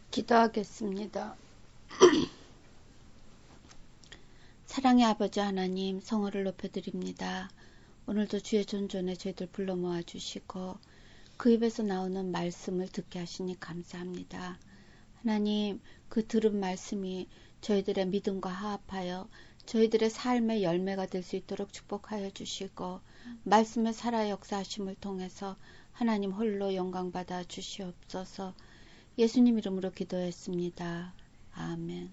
기도하겠습니다. 사랑의 아버지 하나님, 성호를 높여드립니다. 오늘도 주의 존전에 저희들 불러 모아주시고 그 입에서 나오는 말씀을 듣게 하시니 감사합니다. 하나님, 그 들은 말씀이 저희들의 믿음과 화합하여 저희들의 삶의 열매가 될 수 있도록 축복하여 주시고 말씀의 살아 역사하심을 통해서 하나님 홀로 영광받아 주시옵소서. 예수님 이름으로 기도했습니다. 아멘.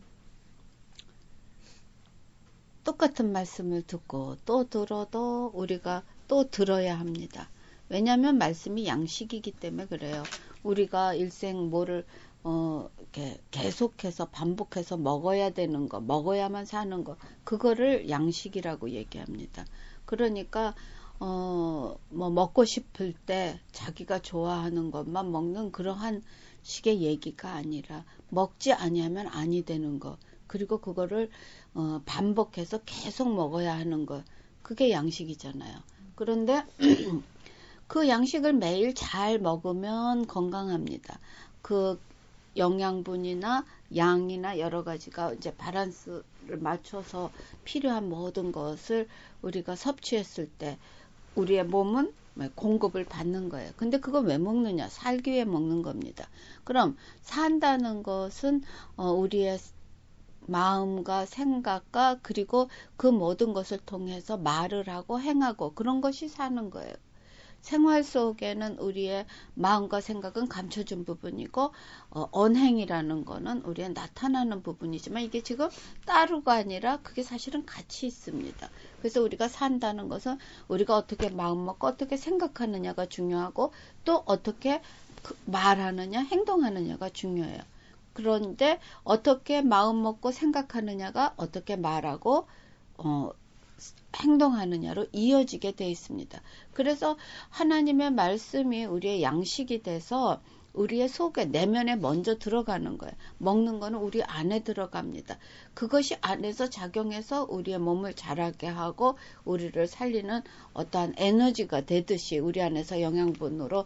똑같은 말씀을 듣고 또 들어도 우리가 또 들어야 합니다. 왜냐하면 말씀이 양식이기 때문에 그래요. 우리가 일생 뭐를 이렇게 계속해서 반복해서 먹어야 되는 거, 먹어야만 사는 거, 그거를 양식이라고 얘기합니다. 그러니까 뭐 먹고 싶을 때 자기가 좋아하는 것만 먹는 그러한 식의 얘기가 아니라 먹지 아니하면 아니 되는 거, 그리고 그거를 반복해서 계속 먹어야 하는 거, 그게 양식이잖아요. 그런데 그 양식을 매일 잘 먹으면 건강합니다. 그 영양분이나 양이나 여러 가지가 이제 밸런스를 맞춰서 필요한 모든 것을 우리가 섭취했을 때 우리의 몸은 공급을 받는 거예요. 근데 그거 왜 먹느냐? 살기 위해 먹는 겁니다. 그럼 산다는 것은 우리의 마음과 생각과 그리고 그 모든 것을 통해서 말을 하고 행하고 그런 것이 사는 거예요. 생활 속에는 우리의 마음과 생각은 감춰진 부분이고 언행이라는 거는 우리의 나타나는 부분이지만 이게 지금 따로가 아니라 그게 사실은 같이 있습니다. 그래서 우리가 산다는 것은 우리가 어떻게 마음 먹고 어떻게 생각하느냐가 중요하고 또 어떻게 말하느냐 행동하느냐가 중요해요. 그런데 어떻게 마음 먹고 생각하느냐가 어떻게 말하고 행동하느냐로 이어지게 되어 있습니다. 그래서 하나님의 말씀이 우리의 양식이 돼서 우리의 속에 내면에 먼저 들어가는 거예요. 먹는 거는 우리 안에 들어갑니다. 그것이 안에서 작용해서 우리의 몸을 자라게 하고 우리를 살리는 어떠한 에너지가 되듯이 우리 안에서 영양분으로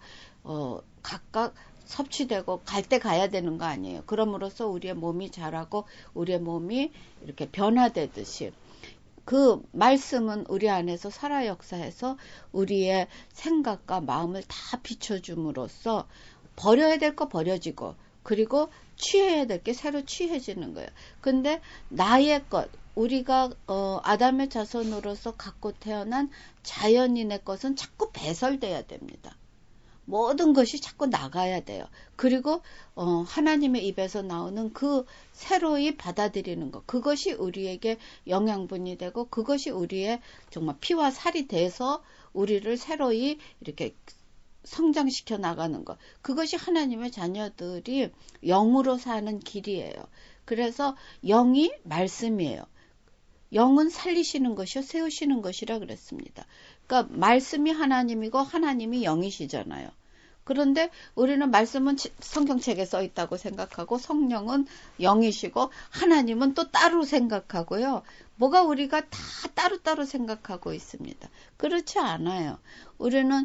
각각 섭취되고 갈 때 가야 되는 거 아니에요. 그럼으로써 우리의 몸이 자라고 우리의 몸이 이렇게 변화되듯이 그 말씀은 우리 안에서 살아 역사해서 우리의 생각과 마음을 다 비춰줌으로써 버려야 될 거 버려지고 그리고 취해야 될 게 새로 취해지는 거예요. 근데 나의 것, 우리가 아담의 자손으로서 갖고 태어난 자연인의 것은 자꾸 배설돼야 됩니다. 모든 것이 자꾸 나가야 돼요. 그리고 하나님의 입에서 나오는 그 새로이 받아들이는 것, 그것이 우리에게 영양분이 되고 그것이 우리의 정말 피와 살이 돼서 우리를 새로이 이렇게 성장시켜 나가는 것, 그것이 하나님의 자녀들이 영으로 사는 길이에요. 그래서 영이 말씀이에요. 영은 살리시는 것이요 세우시는 것이라 그랬습니다. 그러니까 말씀이 하나님이고 하나님이 영이시잖아요. 그런데 우리는 말씀은 성경책에 써 있다고 생각하고 성령은 영이시고 하나님은 또 따로 생각하고요. 뭐가 우리가 다 따로따로 생각하고 있습니다. 그렇지 않아요. 우리는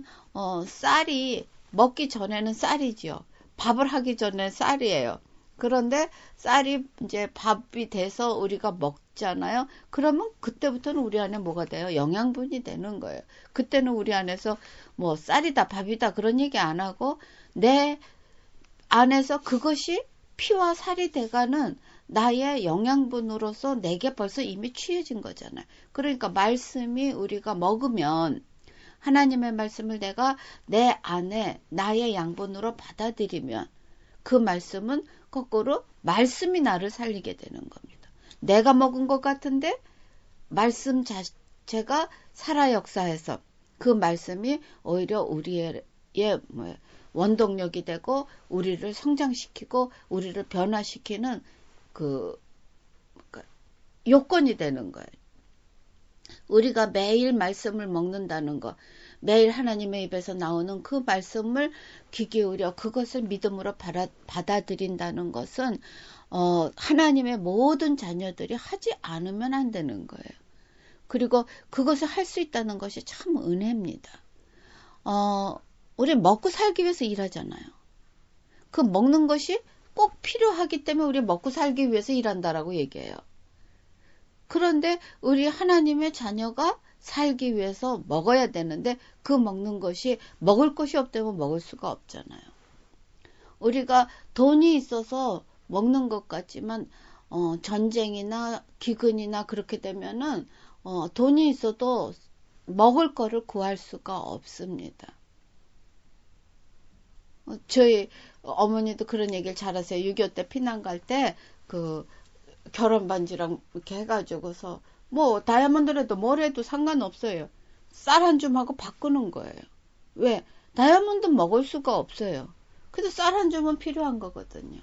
쌀이 먹기 전에는 쌀이지요. 밥을 하기 전에 쌀이에요. 그런데 쌀이 이제 밥이 돼서 우리가 먹잖아요. 그러면 그때부터는 우리 안에 뭐가 돼요? 영양분이 되는 거예요. 그때는 우리 안에서 뭐 쌀이다 밥이다 그런 얘기 안 하고 내 안에서 그것이 피와 살이 돼가는 나의 영양분으로서 내게 벌써 이미 취해진 거잖아요. 그러니까 말씀이 우리가 먹으면 하나님의 말씀을 내가 내 안에 나의 양분으로 받아들이면 그 말씀은 거꾸로 말씀이 나를 살리게 되는 겁니다. 내가 먹은 것 같은데 말씀 자체가 살아 역사해서 그 말씀이 오히려 우리의 원동력이 되고 우리를 성장시키고 우리를 변화시키는 그 요건이 되는 거예요. 우리가 매일 말씀을 먹는다는 것, 매일 하나님의 입에서 나오는 그 말씀을 귀 기울여 그것을 믿음으로 받아들인다는 것은 하나님의 모든 자녀들이 하지 않으면 안 되는 거예요. 그리고 그것을 할 수 있다는 것이 참 은혜입니다. 우리 먹고 살기 위해서 일하잖아요. 그 먹는 것이 꼭 필요하기 때문에 우리 먹고 살기 위해서 일한다라고 얘기해요. 그런데 우리 하나님의 자녀가 살기 위해서 먹어야 되는데 그 먹는 것이 먹을 것이 없다면 먹을 수가 없잖아요. 우리가 돈이 있어서 먹는 것 같지만 전쟁이나 기근이나 그렇게 되면은 돈이 있어도 먹을 거를 구할 수가 없습니다. 저희 어머니도 그런 얘기를 잘하세요. 6.25 때 피난 갈 때 그 결혼 반지랑 이렇게 해가지고서 뭐 다이아몬드라도 뭐래도 상관없어요. 쌀 한 줌하고 바꾸는 거예요. 왜? 다이아몬드 먹을 수가 없어요. 그래서 쌀 한 줌은 필요한 거거든요.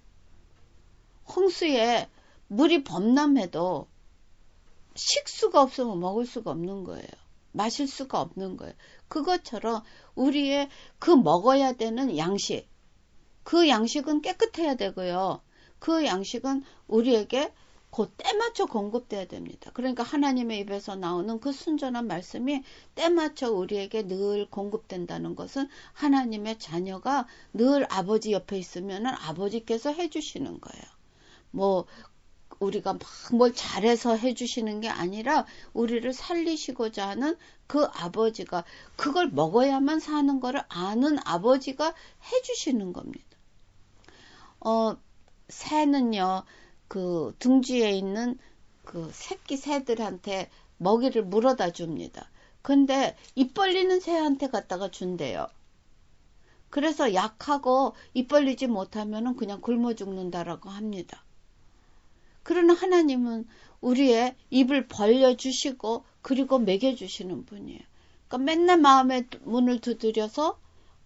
홍수에 물이 범람해도 식수가 없으면 먹을 수가 없는 거예요. 마실 수가 없는 거예요. 그것처럼 우리의 그 먹어야 되는 양식, 그 양식은 깨끗해야 되고요. 그 양식은 우리에게 그 때 맞춰 공급돼야 됩니다. 그러니까 하나님의 입에서 나오는 그 순전한 말씀이 때 맞춰 우리에게 늘 공급된다는 것은 하나님의 자녀가 늘 아버지 옆에 있으면 아버지께서 해주시는 거예요. 뭐 우리가 막 뭘 잘해서 해주시는 게 아니라 우리를 살리시고자 하는 그 아버지가 그걸 먹어야만 사는 거를 아는 아버지가 해주시는 겁니다. 새는요, 그 둥지에 있는 그 새끼 새들한테 먹이를 물어다 줍니다. 근데 입 벌리는 새한테 갖다가 준대요. 그래서 약하고 입 벌리지 못하면은 그냥 굶어 죽는다라고 합니다. 그러나 하나님은 우리의 입을 벌려주시고 그리고 먹여주시는 분이에요. 그러니까 맨날 마음의 문을 두드려서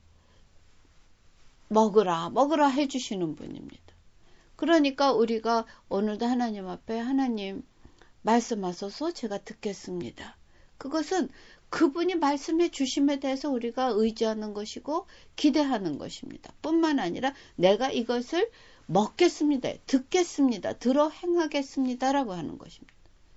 먹으라 해주시는 분입니다. 그러니까 우리가 오늘도 하나님 앞에 하나님 말씀하소서 제가 듣겠습니다. 그것은 그분이 말씀해 주심에 대해서 우리가 의지하는 것이고 기대하는 것입니다. 뿐만 아니라 내가 이것을 먹겠습니다. 듣겠습니다. 들어 행하겠습니다라고 하는 것입니다.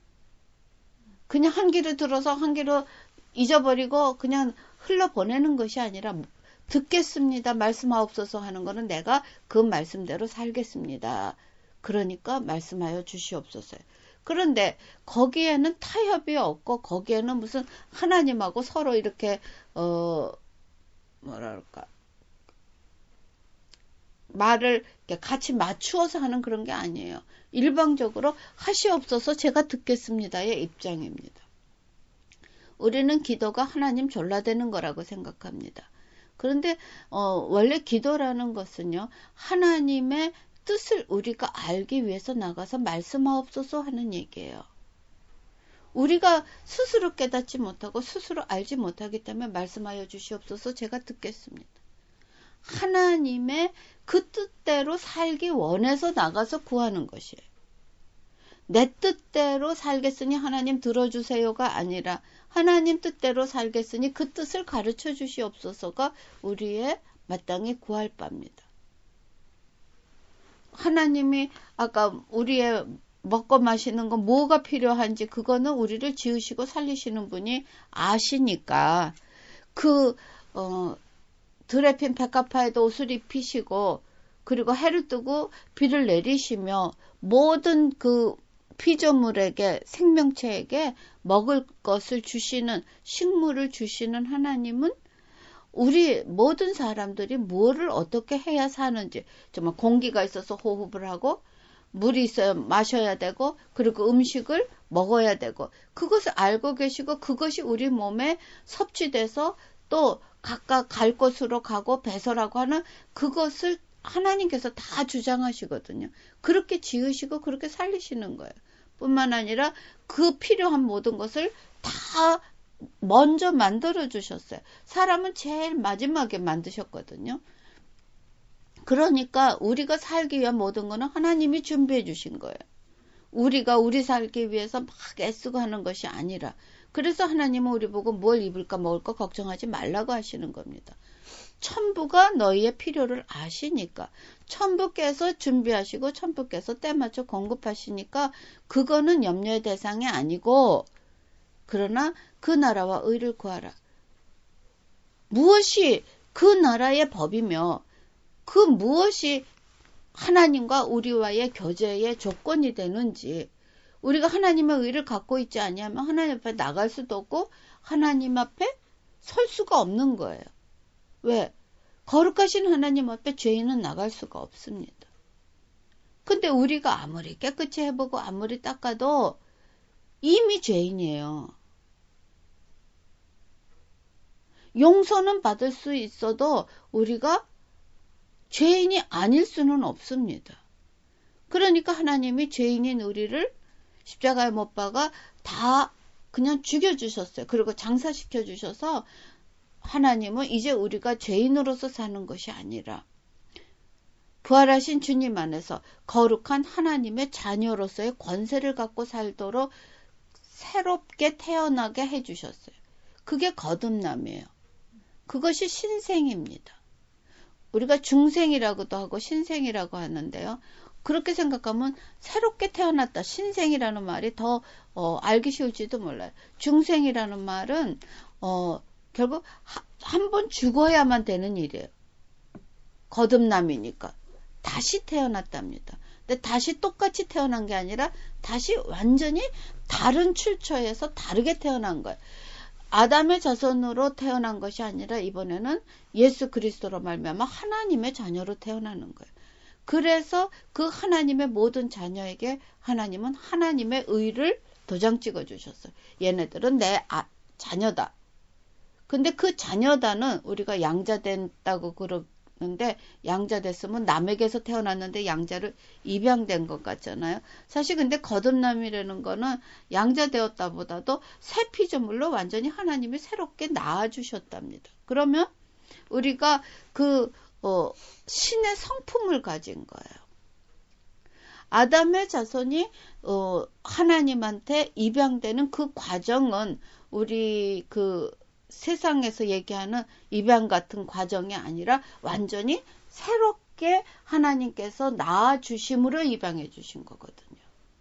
그냥 한 귀로 들어서 한 귀로 잊어버리고 그냥 흘러보내는 것이 아니라 듣겠습니다. 말씀하옵소서 하는 거는 내가 그 말씀대로 살겠습니다. 그러니까 말씀하여 주시옵소서. 그런데 거기에는 타협이 없고 거기에는 무슨 하나님하고 서로 이렇게 뭐랄까 말을 같이 맞추어서 하는 그런 게 아니에요. 일방적으로 하시옵소서 제가 듣겠습니다의 입장입니다. 우리는 기도가 하나님 졸라대는 거라고 생각합니다. 그런데 원래 기도라는 것은요. 하나님의 뜻을 우리가 알기 위해서 나가서 말씀하옵소서 하는 얘기예요. 우리가 스스로 깨닫지 못하고 스스로 알지 못하기 때문에 말씀하여 주시옵소서 제가 듣겠습니다. 하나님의 그 뜻대로 살기 원해서 나가서 구하는 것이에요. 내 뜻대로 살겠으니 하나님 들어주세요가 아니라 하나님 뜻대로 살겠으니 그 뜻을 가르쳐 주시옵소서가 우리의 마땅히 구할 바입니다. 하나님이 아까 우리의 먹고 마시는 거 뭐가 필요한지 그거는 우리를 지으시고 살리시는 분이 아시니까 그 드레핀 백합화에도 옷을 입히시고 그리고 해를 뜨고 비를 내리시며 모든 그 피조물에게 생명체에게 먹을 것을 주시는 식물을 주시는 하나님은 우리 모든 사람들이 뭐를 어떻게 해야 사는지 정말 공기가 있어서 호흡을 하고 물이 있어야 마셔야 되고 그리고 음식을 먹어야 되고 그것을 알고 계시고 그것이 우리 몸에 섭취돼서 또 각각 갈 곳으로 가고 배설하고 하는 그것을 하나님께서 다 주장하시거든요. 그렇게 지으시고 그렇게 살리시는 거예요. 뿐만 아니라 그 필요한 모든 것을 다 먼저 만들어 주셨어요. 사람은 제일 마지막에 만드셨거든요. 그러니까 우리가 살기 위한 모든 거는 하나님이 준비해 주신 거예요. 우리가 우리 살기 위해서 막 애쓰고 하는 것이 아니라 그래서 하나님은 우리 보고 뭘 입을까 먹을까 걱정하지 말라고 하시는 겁니다. 천부가 너희의 필요를 아시니까 천부께서 준비하시고 천부께서 때맞춰 공급하시니까 그거는 염려의 대상이 아니고 그러나 그 나라와 의를 구하라. 무엇이 그 나라의 법이며 그 무엇이 하나님과 우리와의 교제의 조건이 되는지, 우리가 하나님의 의를 갖고 있지 아니하면 하나님 앞에 나갈 수도 없고 하나님 앞에 설 수가 없는 거예요. 왜? 거룩하신 하나님 앞에 죄인은 나갈 수가 없습니다. 근데 우리가 아무리 깨끗이 해보고 아무리 닦아도 이미 죄인이에요. 용서는 받을 수 있어도 우리가 죄인이 아닐 수는 없습니다. 그러니까 하나님이 죄인인 우리를 십자가에 못 박아 다 그냥 죽여주셨어요. 그리고 장사시켜주셔서 하나님은 이제 우리가 죄인으로서 사는 것이 아니라 부활하신 주님 안에서 거룩한 하나님의 자녀로서의 권세를 갖고 살도록 새롭게 태어나게 해주셨어요. 그게 거듭남이에요. 그것이 신생입니다. 우리가 중생이라고도 하고 신생이라고 하는데요. 그렇게 생각하면 새롭게 태어났다. 신생이라는 말이 더 알기 쉬울지도 몰라요. 중생이라는 말은 결국 한 번 죽어야만 되는 일이에요. 거듭남이니까. 다시 태어났답니다. 근데 다시 똑같이 태어난 게 아니라 다시 완전히 다른 출처에서 다르게 태어난 거예요. 아담의 자손으로 태어난 것이 아니라 이번에는 예수 그리스도로 말미암아 하나님의 자녀로 태어나는 거예요. 그래서 그 하나님의 모든 자녀에게 하나님은 하나님의 의를 도장 찍어 주셨어요. 얘네들은 내 자녀다. 근데 그 자녀다는 우리가 양자됐다고 그러는데 양자됐으면 남에게서 태어났는데 양자를 입양된 것 같잖아요. 사실 근데 거듭남이라는 거는 양자되었다보다도 새 피조물로 완전히 하나님이 새롭게 낳아주셨답니다. 그러면 우리가 신의 성품을 가진 거예요. 아담의 자손이 하나님한테 입양되는 그 과정은 우리 세상에서 얘기하는 입양 같은 과정이 아니라 완전히 새롭게 하나님께서 낳아주심으로 입양해 주신 거거든요.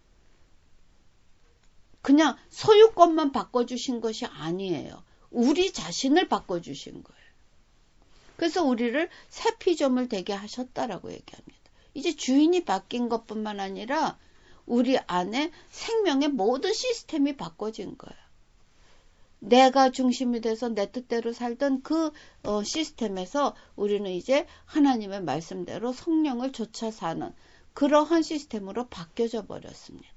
그냥 소유권만 바꿔주신 것이 아니에요. 우리 자신을 바꿔주신 거예요. 그래서 우리를 새 피조물 되게 하셨다라고 얘기합니다. 이제 주인이 바뀐 것뿐만 아니라 우리 안에 생명의 모든 시스템이 바꿔진 거예요. 내가 중심이 돼서 내 뜻대로 살던 그 시스템에서 우리는 이제 하나님의 말씀대로 성령을 좇아 사는 그러한 시스템으로 바뀌어져 버렸습니다.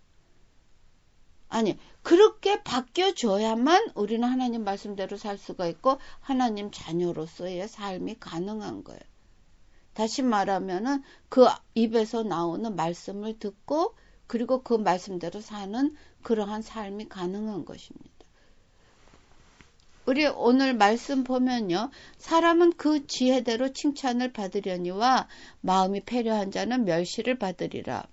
아니, 그렇게 바뀌어줘야만 우리는 하나님 말씀대로 살 수가 있고 하나님 자녀로서의 삶이 가능한 거예요. 다시 말하면은 그 입에서 나오는 말씀을 듣고 그리고 그 말씀대로 사는 그러한 삶이 가능한 것입니다. 우리 오늘 말씀 보면요. 사람은 그 지혜대로 칭찬을 받으려니와 마음이 패려한 자는 멸시를 받으리라.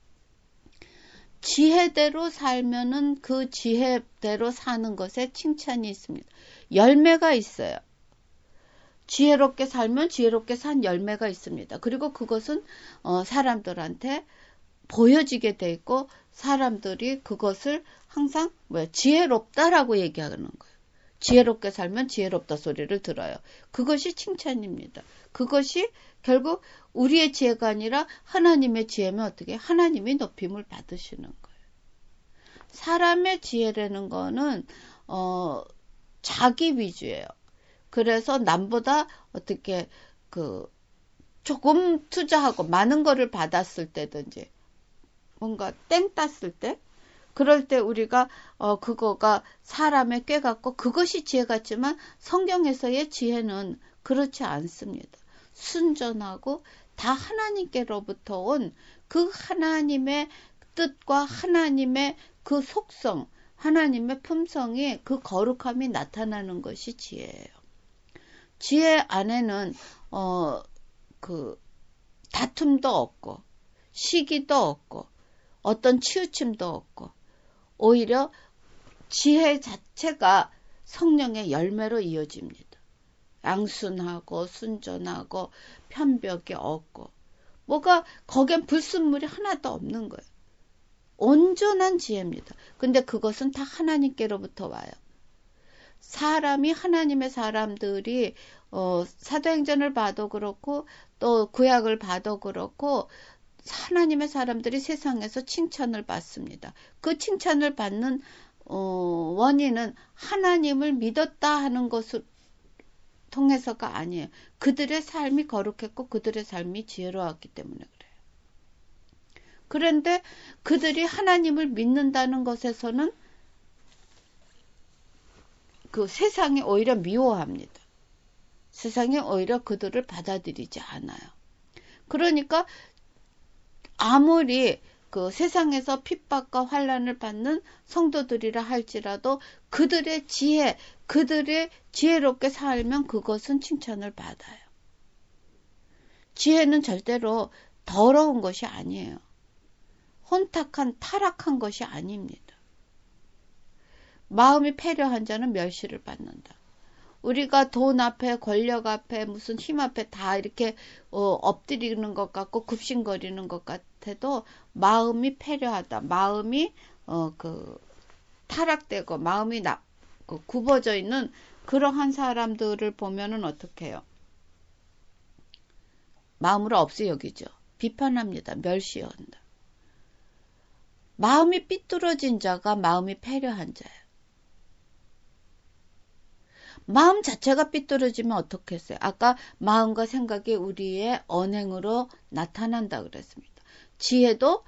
지혜대로 살면은 그 지혜대로 사는 것에 칭찬이 있습니다. 열매가 있어요. 지혜롭게 살면 지혜롭게 산 열매가 있습니다. 그리고 그것은 사람들한테 보여지게 돼 있고 사람들이 그것을 항상 지혜롭다라고 얘기하는 거예요. 지혜롭게 살면 지혜롭다 소리를 들어요. 그것이 칭찬입니다. 그것이 결국 우리의 지혜가 아니라 하나님의 지혜면 어떻게 하나님이 높임을 받으시는 거예요. 사람의 지혜라는 거는 자기 위주예요. 그래서 남보다 어떻게 조금 투자하고 많은 거를 받았을 때든지 뭔가 땡 땄을 때 그럴 때 우리가 그거가 사람의 꾀 같고 그것이 지혜 같지만 성경에서의 지혜는 그렇지 않습니다. 순전하고 다 하나님께로부터 온 그 하나님의 뜻과 하나님의 그 속성, 하나님의 품성이 그 거룩함이 나타나는 것이 지혜예요. 지혜 안에는 다툼도 없고 시기도 없고 어떤 치우침도 없고 오히려 지혜 자체가 성령의 열매로 이어집니다. 양순하고 순전하고 편벽이 없고 거기엔 불순물이 하나도 없는 거예요. 온전한 지혜입니다. 근데 그것은 다 하나님께로부터 와요. 하나님의 사람들이 사도행전을 봐도 그렇고 또 구약을 봐도 그렇고 하나님의 사람들이 세상에서 칭찬을 받습니다. 그 칭찬을 받는 원인은 하나님을 믿었다 하는 것을 통해서가 아니에요. 그들의 삶이 거룩했고 그들의 삶이 지혜로웠기 때문에 그래요. 그런데 그들이 하나님을 믿는다는 것에서는 그 세상이 오히려 미워합니다. 세상이 오히려 그들을 받아들이지 않아요. 그러니까 아무리 그 세상에서 핍박과 환난을 받는 성도들이라 할지라도 그들의 지혜, 그들의 지혜롭게 살면 그것은 칭찬을 받아요. 지혜는 절대로 더러운 것이 아니에요. 혼탁한, 타락한 것이 아닙니다. 마음이 패려한 자는 멸시를 받는다. 우리가 돈 앞에, 권력 앞에, 무슨 힘 앞에 다 이렇게 엎드리는 것 같고 굽신거리는 것 같아도 마음이 패려하다. 마음이 타락되고 마음이 굽어져 있는 그러한 사람들을 보면은 어떻게 해요? 마음으로 없이 여기죠. 비판합니다. 멸시한다. 마음이 삐뚤어진 자가 마음이 패려한 자예요. 마음 자체가 삐뚤어지면 어떻게 했어요? 아까 마음과 생각이 우리의 언행으로 나타난다 그랬습니다. 지혜도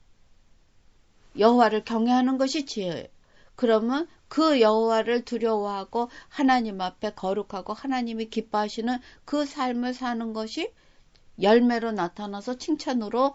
여호와를 경외하는 것이 지혜예요. 그러면 그 여호와를 두려워하고 하나님 앞에 거룩하고 하나님이 기뻐하시는 그 삶을 사는 것이 열매로 나타나서 칭찬으로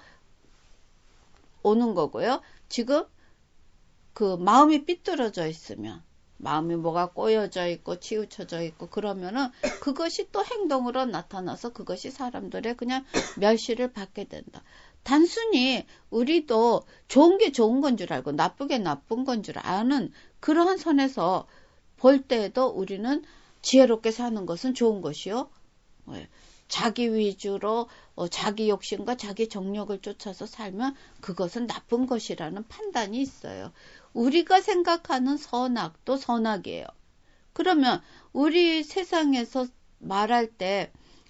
오는 거고요. 지금 그 마음이 삐뚤어져 있으면 마음이 뭐가 꼬여져 있고 치우쳐져 있고 그러면은 그것이 또 행동으로 나타나서 그것이 사람들의 그냥 멸시를 받게 된다. 단순히 우리도 좋은 게 좋은 건 줄 알고 나쁘게 나쁜 건 줄 아는 그러한 선에서 볼 때에도 우리는 지혜롭게 사는 것은 좋은 것이요. 자기 위주로 자기 욕심과 자기 정력을 쫓아서 살면 그것은 나쁜 것이라는 판단이 있어요. 우리가 생각하는 선악도 선악이에요. 그러면 우리 세상에서 말할 때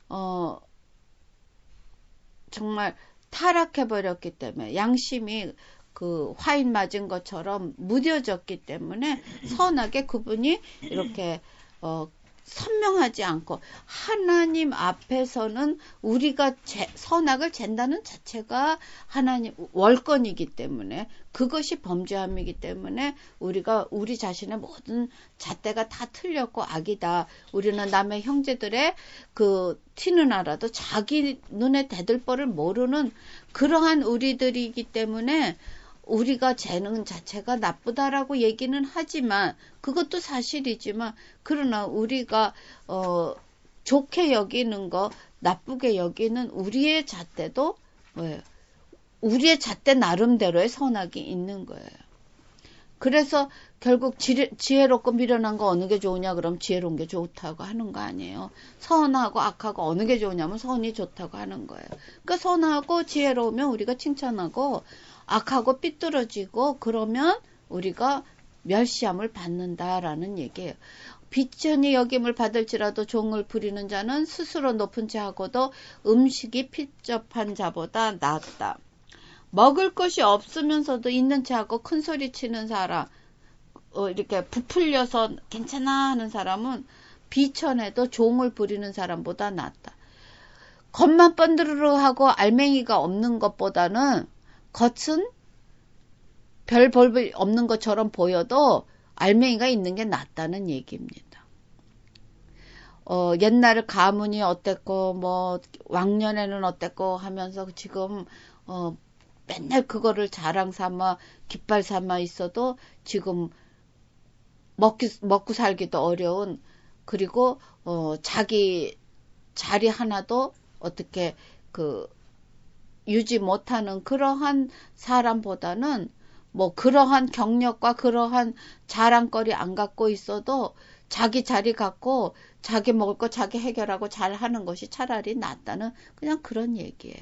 정말 타락해버렸기 때문에 양심이 그 화인 맞은 것처럼 무뎌졌기 때문에 선악의 구분이 이렇게 선명하지 않고 하나님 앞에서는 우리가 선악을 잰다는 자체가 하나님 월권이기 때문에 그것이 범죄함이기 때문에 우리가 우리 자신의 모든 잣대가 다 틀렸고 악이다. 우리는 남의 형제들의 그 티는 알아도 자기 눈에 대들 바를 모르는 그러한 우리들이기 때문에 우리가 재능 자체가 나쁘다라고 얘기는 하지만 그것도 사실이지만 그러나 우리가 좋게 여기는 거 나쁘게 여기는 우리의 잣대도 우리의 잣대 나름대로의 선악이 있는 거예요. 그래서 결국 지혜롭고 미련한 거 어느 게 좋으냐 그럼 지혜로운 게 좋다고 하는 거 아니에요. 선하고 악하고 어느 게 좋냐면 선이 좋다고 하는 거예요. 그러니까 선하고 지혜로우면 우리가 칭찬하고 악하고 삐뚤어지고 그러면 우리가 멸시함을 받는다라는 얘기예요. 비천히 여김을 받을지라도 종을 부리는 자는 스스로 높은 자하고도 음식이 핍접한 자보다 낫다. 먹을 것이 없으면서도 있는 체하고 큰 소리 치는 사람, 이렇게 부풀려서 괜찮아 하는 사람은 비천해도 종을 부리는 사람보다 낫다. 겉만 번드르르하고 알맹이가 없는 것보다는 겉은 별 볼 없는 것처럼 보여도 알맹이가 있는 게 낫다는 얘기입니다. 옛날 가문이 어땠고 뭐 왕년에는 어땠고 하면서 지금 맨날 그거를 자랑 삼아 깃발 삼아 있어도 지금 먹고 살기도 어려운 그리고 자기 자리 하나도 어떻게 유지 못하는 그러한 사람보다는 뭐 그러한 경력과 그러한 자랑거리 안 갖고 있어도 자기 자리 갖고 자기 먹을 거 자기 해결하고 잘 하는 것이 차라리 낫다는 그냥 그런 얘기예요.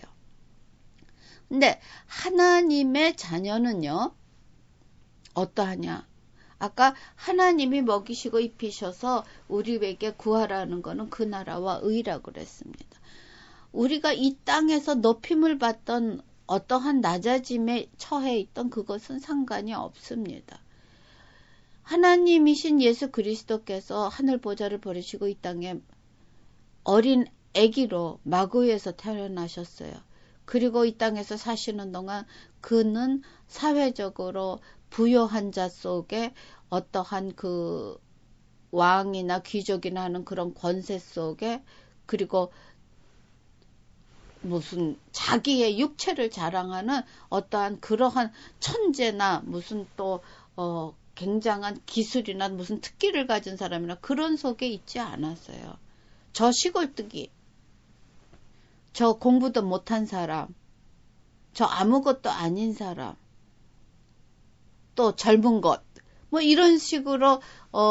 근데 하나님의 자녀는요, 어떠하냐? 아까 하나님이 먹이시고 입히셔서 우리에게 구하라는 거는 그 나라와 의라고 그랬습니다. 우리가 이 땅에서 높임을 받던 어떠한 낮아짐에 처해 있던 그것은 상관이 없습니다. 하나님이신 예수 그리스도께서 하늘 보좌를 버리시고 이 땅에 어린 아기로 마구에서 태어나셨어요. 그리고 이 땅에서 사시는 동안 그는 사회적으로 부요한 자 속에 어떠한 그 왕이나 귀족이나 하는 그런 권세 속에 그리고 무슨 자기의 육체를 자랑하는 어떠한 그러한 천재나 무슨 또 굉장한 기술이나 무슨 특기를 가진 사람이나 그런 속에 있지 않았어요. 저 시골뜨기, 저 공부도 못한 사람, 저 아무것도 아닌 사람, 또 젊은 것, 뭐 이런 식으로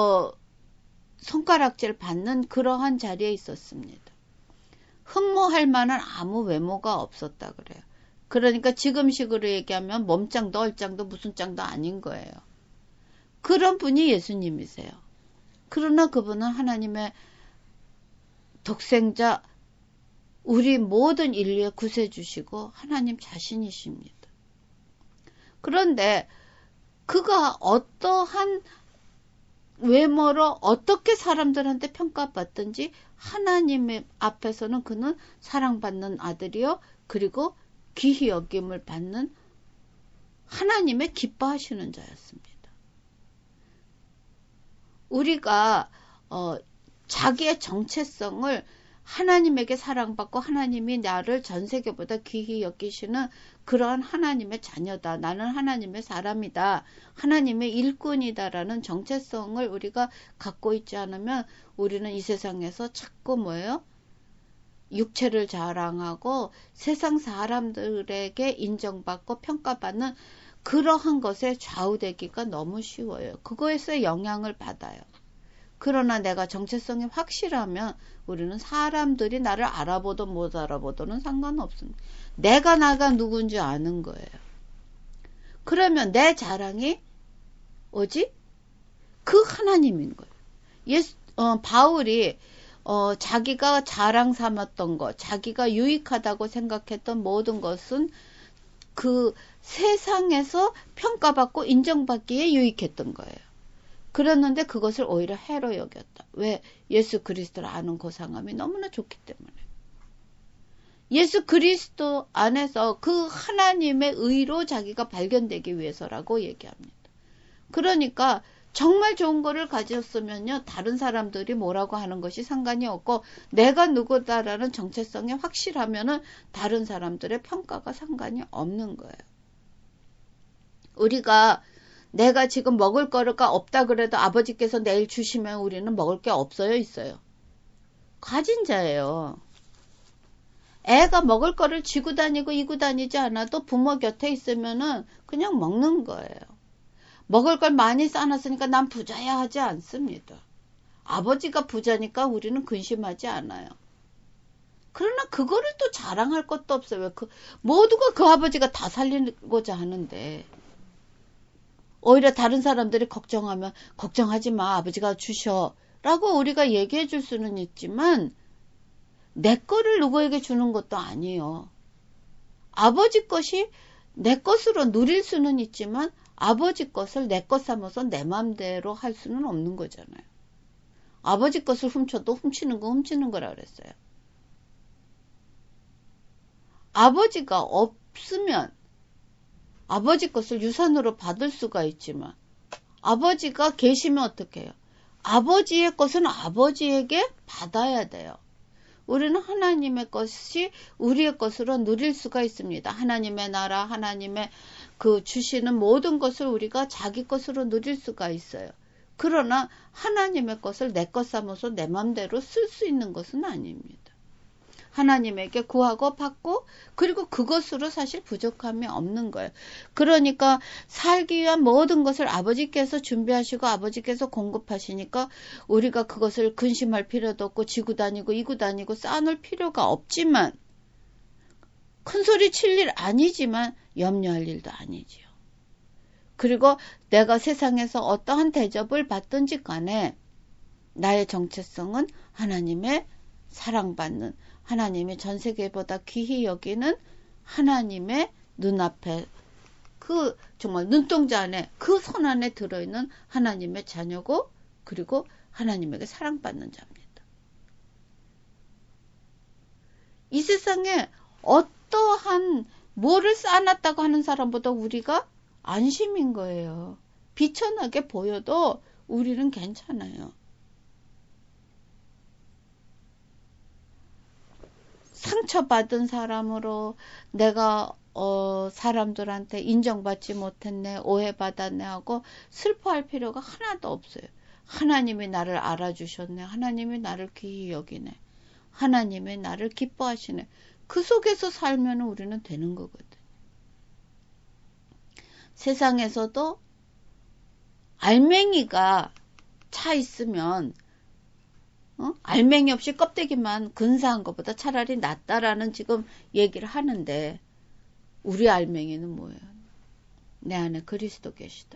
손가락질 받는 그러한 자리에 있었습니다. 흠모할 만한 아무 외모가 없었다 그래요. 그러니까 지금식으로 얘기하면 몸짱도 얼짱도 무슨 짱도 아닌 거예요. 그런 분이 예수님이세요. 그러나 그분은 하나님의 독생자, 우리 모든 인류의 구세주시고 하나님 자신이십니다. 그런데 그가 어떠한 외모로 어떻게 사람들한테 평가받든지 하나님의 앞에서는 그는 사랑받는 아들이요. 그리고 귀히 여김을 받는 하나님의 기뻐하시는 자였습니다. 우리가 자기의 정체성을 하나님에게 사랑받고 하나님이 나를 전 세계보다 귀히 여기시는 그러한 하나님의 자녀다. 나는 하나님의 사람이다. 하나님의 일꾼이다라는 정체성을 우리가 갖고 있지 않으면 우리는 이 세상에서 자꾸 뭐예요? 육체를 자랑하고 세상 사람들에게 인정받고 평가받는 그러한 것에 좌우되기가 너무 쉬워요. 그거에서 영향을 받아요. 그러나 내가 정체성이 확실하면 우리는 사람들이 나를 알아보든 못 알아보든 상관없습니다. 내가 나가 누군지 아는 거예요. 그러면 내 자랑이 뭐지? 그 하나님인 거예요. 바울이 자기가 자랑 삼았던 것, 자기가 유익하다고 생각했던 모든 것은 그 세상에서 평가받고 인정받기에 유익했던 거예요. 그랬는데 그것을 오히려 해로 여겼다. 왜? 예수 그리스도를 아는 고상함이 너무나 좋기 때문에. 예수 그리스도 안에서 그 하나님의 의로 자기가 발견되기 위해서라고 얘기합니다. 그러니까 정말 좋은 거를 가졌으면요. 다른 사람들이 뭐라고 하는 것이 상관이 없고 내가 누구다라는 정체성이 확실하면은 다른 사람들의 평가가 상관이 없는 거예요. 우리가 내가 지금 먹을 거가 없다 그래도 아버지께서 내일 주시면 우리는 먹을 게 없어요, 있어요? 가진 자예요. 애가 먹을 거를 쥐고 다니고 이고 다니지 않아도 부모 곁에 있으면은 그냥 먹는 거예요. 먹을 걸 많이 싸놨으니까 난 부자야 하지 않습니다. 아버지가 부자니까 우리는 근심하지 않아요. 그러나 그거를 또 자랑할 것도 없어요. 왜 모두가 그 아버지가 다 살리고자 하는데 오히려 다른 사람들이 걱정하면 걱정하지 마 아버지가 주셔 라고 우리가 얘기해 줄 수는 있지만 내 거를 누구에게 주는 것도 아니에요. 아버지 것이 내 것으로 누릴 수는 있지만 아버지 것을 내 것 삼아서 내 맘대로 할 수는 없는 거잖아요. 아버지 것을 훔쳐도 훔치는 거 훔치는 거라 그랬어요. 아버지가 없으면 아버지 것을 유산으로 받을 수가 있지만 아버지가 계시면 어떻게 해요? 아버지의 것은 아버지에게 받아야 돼요. 우리는 하나님의 것이 우리의 것으로 누릴 수가 있습니다. 하나님의 나라, 하나님의 그 주시는 모든 것을 우리가 자기 것으로 누릴 수가 있어요. 그러나 하나님의 것을 내 것 삼아서 내 맘대로 쓸 수 있는 것은 아닙니다. 하나님에게 구하고 받고 그리고 그것으로 사실 부족함이 없는 거예요. 그러니까 살기 위한 모든 것을 아버지께서 준비하시고 아버지께서 공급하시니까 우리가 그것을 근심할 필요도 없고 지고 다니고 이고 다니고 쌓아놓을 필요가 없지만 큰 소리 칠 일 아니지만 염려할 일도 아니지요. 그리고 내가 세상에서 어떠한 대접을 받든지 간에 나의 정체성은 하나님의 사랑받는, 하나님이 전 세계보다 귀히 여기는 하나님의 눈앞에, 그 정말 눈동자 안에, 그 손 안에 들어있는 하나님의 자녀고, 그리고 하나님에게 사랑받는 자입니다. 이 세상에 어떠한 뭐를 쌓아놨다고 하는 사람보다 우리가 안심인 거예요. 비천하게 보여도 우리는 괜찮아요. 상처받은 사람으로 내가 사람들한테 인정받지 못했네, 오해받았네 하고 슬퍼할 필요가 하나도 없어요. 하나님이 나를 알아주셨네, 하나님이 나를 귀히 여기네, 하나님이 나를 기뻐하시네. 그 속에서 살면 우리는 되는 거거든. 세상에서도 알맹이가 차 있으면 알맹이 없이 껍데기만 근사한 것보다 차라리 낫다라는 지금 얘기를 하는데, 우리 알맹이는 뭐예요? 내 안에 그리스도 계시다.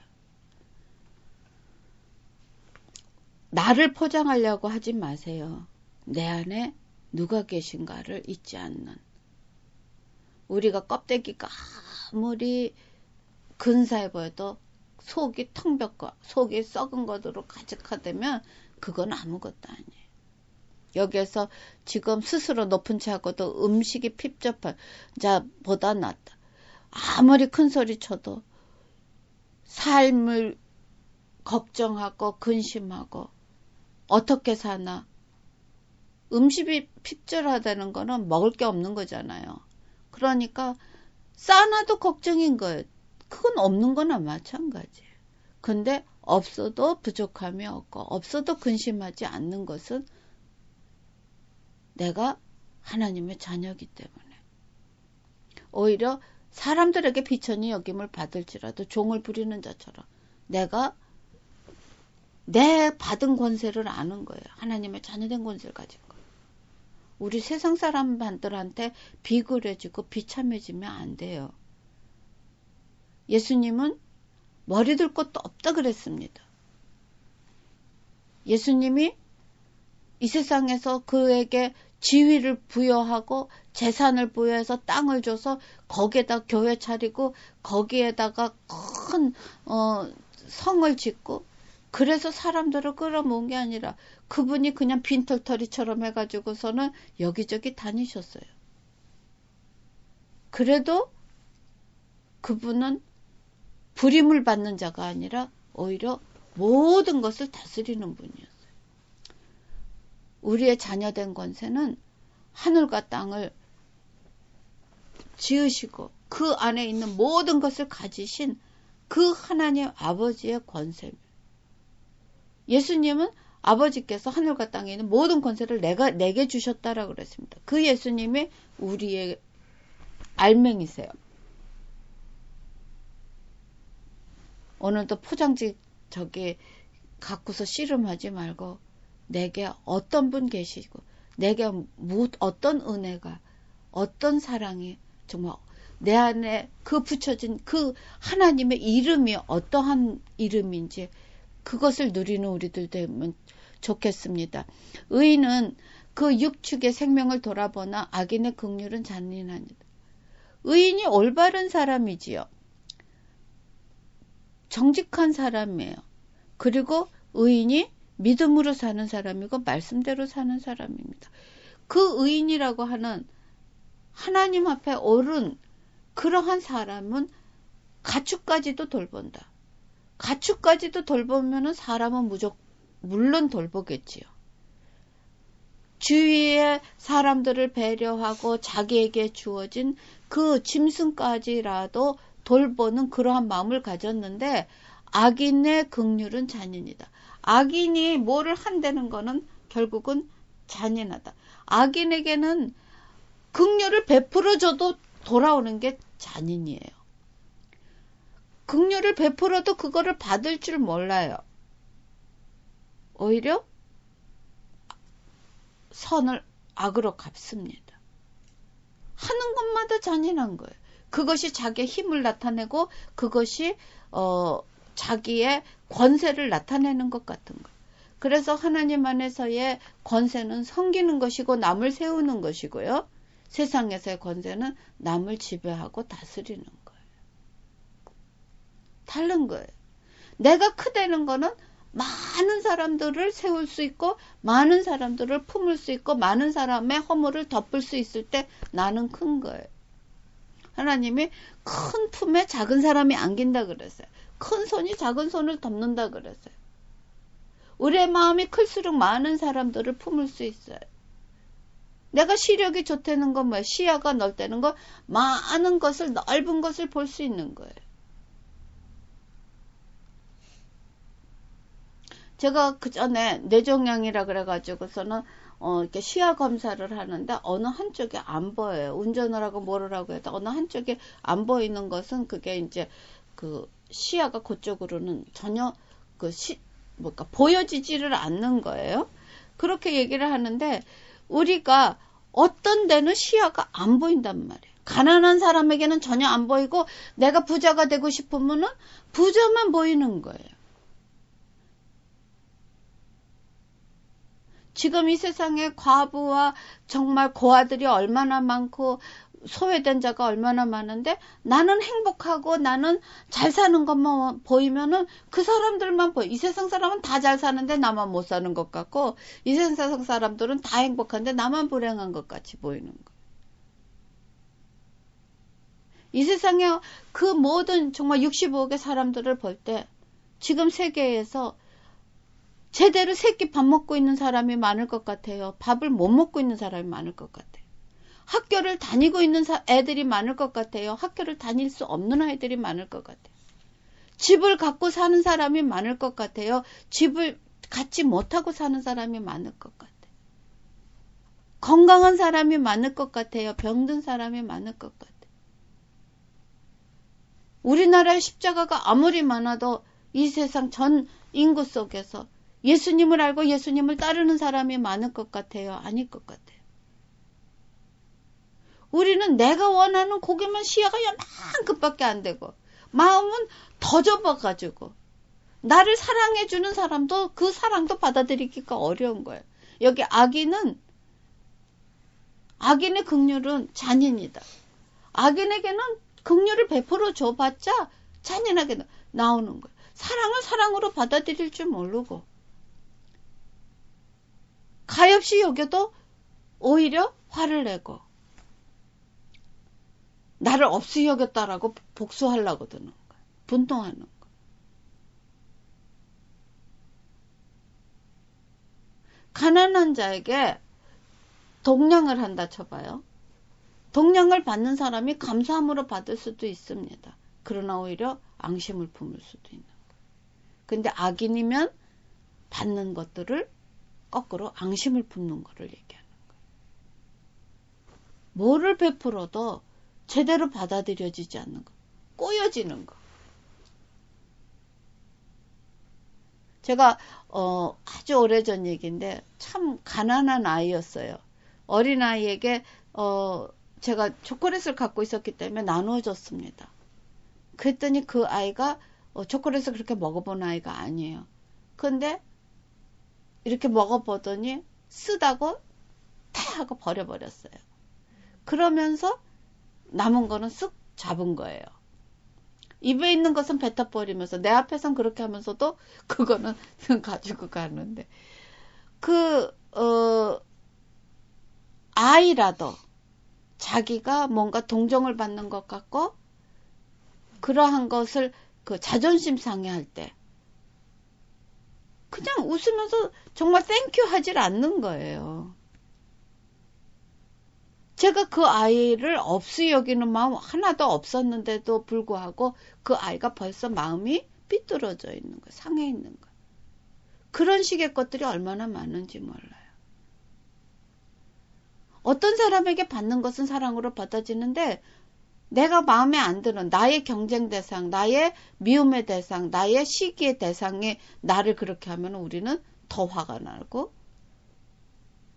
나를 포장하려고 하지 마세요. 내 안에 누가 계신가를 잊지 않는. 우리가 껍데기가 아무리 근사해 보여도 속이 텅 벽고 속이 썩은 것으로 가득하다면 그건 아무것도 아니에요. 여기에서 지금 스스로 높은 채하고도 음식이 핍접한 자보다 낫다. 아무리 큰 소리 쳐도 삶을 걱정하고 근심하고 어떻게 사나. 음식이 핍절하다는 거는 먹을 게 없는 거잖아요. 그러니까 쌓아놔도 걱정인 거예요. 그건 없는 거나 마찬가지예요. 근데 없어도 부족함이 없고 없어도 근심하지 않는 것은 내가 하나님의 자녀이기 때문에. 오히려 사람들에게 비천히 여김을 받을지라도 종을 부리는 자처럼 내가 내 받은 권세를 아는 거예요. 하나님의 자녀된 권세를 가진 거예요. 우리 세상 사람들한테 비굴해지고 비참해지면 안 돼요. 예수님은 머리 들 것도 없다 그랬습니다. 예수님이 이 세상에서 그에게 지위를 부여하고 재산을 부여해서 땅을 줘서 거기에다 교회 차리고 거기에다가 큰 성을 짓고 그래서 사람들을 끌어모은 게 아니라 그분이 그냥 빈털터리처럼 해가지고서는 여기저기 다니셨어요. 그래도 그분은 부림을 받는 자가 아니라 오히려 모든 것을 다스리는 분이었어요. 우리의 자녀된 권세는 하늘과 땅을 지으시고 그 안에 있는 모든 것을 가지신 그 하나님 아버지의 권세입니다. 예수님은 아버지께서 하늘과 땅에 있는 모든 권세를 내게 주셨다라고 그랬습니다. 그 예수님이 우리의 알맹이세요. 오늘도 포장지 갖고서 씨름하지 말고 내게 어떤 분 계시고 내게 어떤 은혜가 어떤 사랑이 정말 내 안에 그 붙여진 그 하나님의 이름이 어떠한 이름인지 그것을 누리는 우리들 되면 좋겠습니다. 의인은 그 육축의 생명을 돌아보나 악인의 긍휼은 잔인하니라. 의인이 올바른 사람이지요. 정직한 사람이에요. 그리고 의인이 믿음으로 사는 사람이고 말씀대로 사는 사람입니다. 그 의인이라고 하는 하나님 앞에 옳은 그러한 사람은 가축까지도 돌본다. 가축까지도 돌보면은 사람은 물론 돌보겠지요. 주위의 사람들을 배려하고 자기에게 주어진 그 짐승까지라도 돌보는 그러한 마음을 가졌는데 악인의 긍휼은 잔인이다. 악인이 뭐를 한다는 거는 결국은 잔인하다. 악인에게는 긍휼을 베풀어줘도 돌아오는 게 잔인이에요. 긍휼을 베풀어도 그거를 받을 줄 몰라요. 오히려 선을 악으로 갚습니다. 하는 것마다 잔인한 거예요. 그것이 자기의 힘을 나타내고 그것이 자기의 권세를 나타내는 것 같은 거예요. 그래서 하나님 안에서의 권세는 섬기는 것이고 남을 세우는 것이고요. 세상에서의 권세는 남을 지배하고 다스리는 거예요. 다른 거예요. 내가 크다는 거는 많은 사람들을 세울 수 있고 많은 사람들을 품을 수 있고 많은 사람의 허물을 덮을 수 있을 때 나는 큰 거예요. 하나님이 큰 품에 작은 사람이 안긴다 그랬어요. 큰 손이 작은 손을 덮는다 그랬어요. 우리의 마음이 클수록 많은 사람들을 품을 수 있어요. 내가 시력이 좋다는 건 뭐예요? 시야가 넓다는 건 많은 것을, 넓은 것을 볼 수 있는 거예요. 제가 그 전에 뇌종양이라 그래가지고서는 이렇게 시야 검사를 하는데 어느 한쪽이 안 보여요. 운전을 하고 뭐를 하고 해도 어느 한쪽이 안 보이는 것은 그게 이제 그 시야가 그쪽으로는 전혀 보여지지를 않는 거예요. 그렇게 얘기를 하는데 우리가 어떤 데는 시야가 안 보인단 말이에요. 가난한 사람에게는 전혀 안 보이고 내가 부자가 되고 싶으면은 부자만 보이는 거예요. 지금 이 세상에 과부와 정말 고아들이 얼마나 많고 소외된 자가 얼마나 많은데 나는 행복하고 나는 잘 사는 것만 보이면은 그 사람들만 보여. 이 세상 사람은 다 잘 사는데 나만 못 사는 것 같고 이 세상 사람들은 다 행복한데 나만 불행한 것 같이 보이는 거예요. 이 세상에 그 모든 정말 65억의 사람들을 볼 때 지금 세계에서 제대로 새끼 밥 먹고 있는 사람이 많을 것 같아요. 밥을 못 먹고 있는 사람이 많을 것 같아요. 학교를 다니고 있는 애들이 많을 것 같아요. 학교를 다닐 수 없는 아이들이 많을 것 같아요. 집을 갖고 사는 사람이 많을 것 같아요. 집을 갖지 못하고 사는 사람이 많을 것 같아요. 건강한 사람이 많을 것 같아요. 병든 사람이 많을 것 같아요. 우리나라의 십자가가 아무리 많아도 이 세상 전 인구 속에서 예수님을 알고 예수님을 따르는 사람이 많을 것 같아요? 아닐 것 같아요. 우리는 내가 원하는 고기만 시야가 요만큼밖에 안 되고 마음은 더 좁아가지고 나를 사랑해주는 사람도 그 사랑도 받아들이기가 어려운 거예요. 여기 악인의 긍휼은 잔인이다. 악인에게는 긍휼을 베풀어 줘봤자 잔인하게 나오는 거예요. 사랑을 사랑으로 받아들일 줄 모르고 가엾이 여겨도 오히려 화를 내고 나를 없이 여겼다라고 복수하려고 드는 거예요. 분통하는 거예요. 가난한 자에게 동량을 한다 쳐봐요. 동량을 받는 사람이 감사함으로 받을 수도 있습니다. 그러나 오히려 앙심을 품을 수도 있는 거예요. 근데 악인이면 받는 것들을 거꾸로 앙심을 품는 거를 얘기하는 거예요. 뭐를 베풀어도 제대로 받아들여지지 않는 거. 꼬여지는 거. 제가 아주 오래전 얘기인데 참 가난한 아이였어요. 어린아이에게 제가 초콜릿을 갖고 있었기 때문에 나누어 줬습니다. 그랬더니 그 아이가 초콜릿을 그렇게 먹어본 아이가 아니에요. 근데 이렇게 먹어보더니 쓰다고 태 하고 버려버렸어요. 그러면서 남은 거는 쓱 잡은 거예요. 입에 있는 것은 뱉어버리면서 내 앞에선 그렇게 하면서도 그거는 가지고 가는데 아이라도 자기가 뭔가 동정을 받는 것 같고 그러한 것을 자존심 상해할 때 그냥 웃으면서 정말 땡큐 하질 않는 거예요. 제가 그 아이를 없이 여기는 마음 하나도 없었는데도 불구하고 그 아이가 벌써 마음이 삐뚤어져 있는 거예요. 상해 있는 거예요. 그런 식의 것들이 얼마나 많은지 몰라요. 어떤 사람에게 받는 것은 사랑으로 받아지는데 내가 마음에 안 드는 나의 경쟁 대상, 나의 미움의 대상, 나의 시기의 대상이 나를 그렇게 하면 우리는 더 화가 나고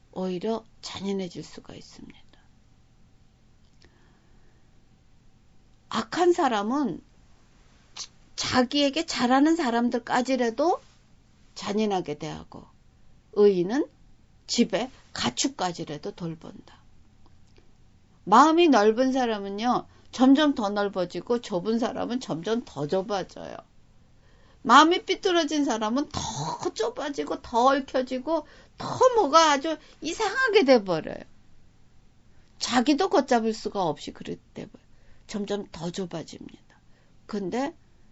오히려 잔인해질 수가 있습니다. 악한 사람은 자기에게 잘하는 사람들까지라도 잔인하게 대하고 의인은 집에 가축까지라도 돌본다. 마음이 넓은 사람은요, 점점 더 넓어지고 좁은 사람은 점점 더 좁아져요. 마음이 삐뚤어진 사람은 더 좁아지고 더 얽혀지고 더 뭐가 아주 이상하게 돼버려요. 자기도 걷잡을 수가 없이 그렇게 돼버려요. 점점 더 좁아집니다. 근데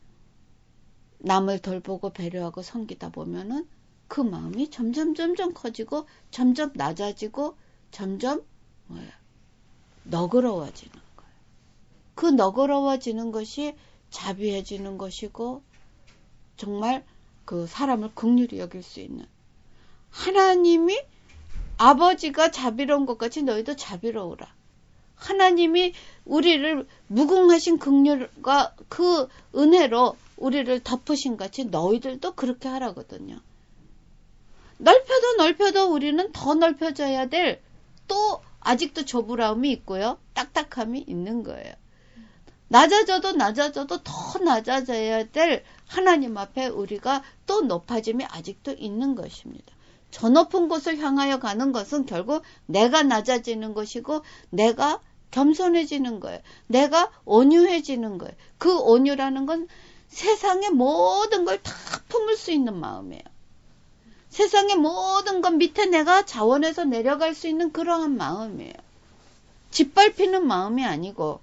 남을 돌보고 배려하고 섬기다 보면은 그 마음이 점점 커지고 점점 낮아지고 점점 너그러워지는 거예요. 그 너그러워지는 것이 자비해지는 것이고 정말 그 사람을 긍휼히 여길 수 있는, 하나님이 아버지가 자비로운 것 같이 너희도 자비로우라. 하나님이 우리를 무궁하신 긍휼과 그 은혜로 우리를 덮으신 같이 너희들도 그렇게 하라거든요. 넓혀도 우리는 더 넓혀져야 될 또 아직도 좁으라움이 있고요. 딱딱함이 있는 거예요. 낮아져도 더 낮아져야 될 하나님 앞에 우리가 또 높아짐이 아직도 있는 것입니다. 저 높은 곳을 향하여 가는 것은 결국 내가 낮아지는 것이고 내가 겸손해지는 거예요. 내가 온유해지는 거예요. 그 온유라는 건 세상의 모든 걸 다 품을 수 있는 마음이에요. 세상의 모든 것 밑에 내가 자원해서 내려갈 수 있는 그러한 마음이에요. 짓밟히는 마음이 아니고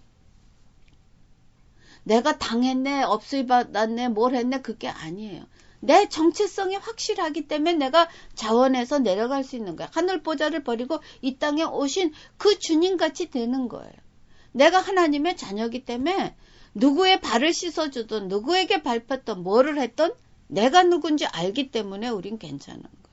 내가 당했네, 업수이 받았네, 뭘 했네, 그게 아니에요. 내 정체성이 확실하기 때문에 내가 자원해서 내려갈 수 있는 거야. 하늘 보좌를 버리고 이 땅에 오신 그 주님같이 되는 거예요. 내가 하나님의 자녀이기 때문에 누구의 발을 씻어주든 누구에게 밟혔든 뭐를 했든 내가 누군지 알기 때문에 우린 괜찮은 거예요.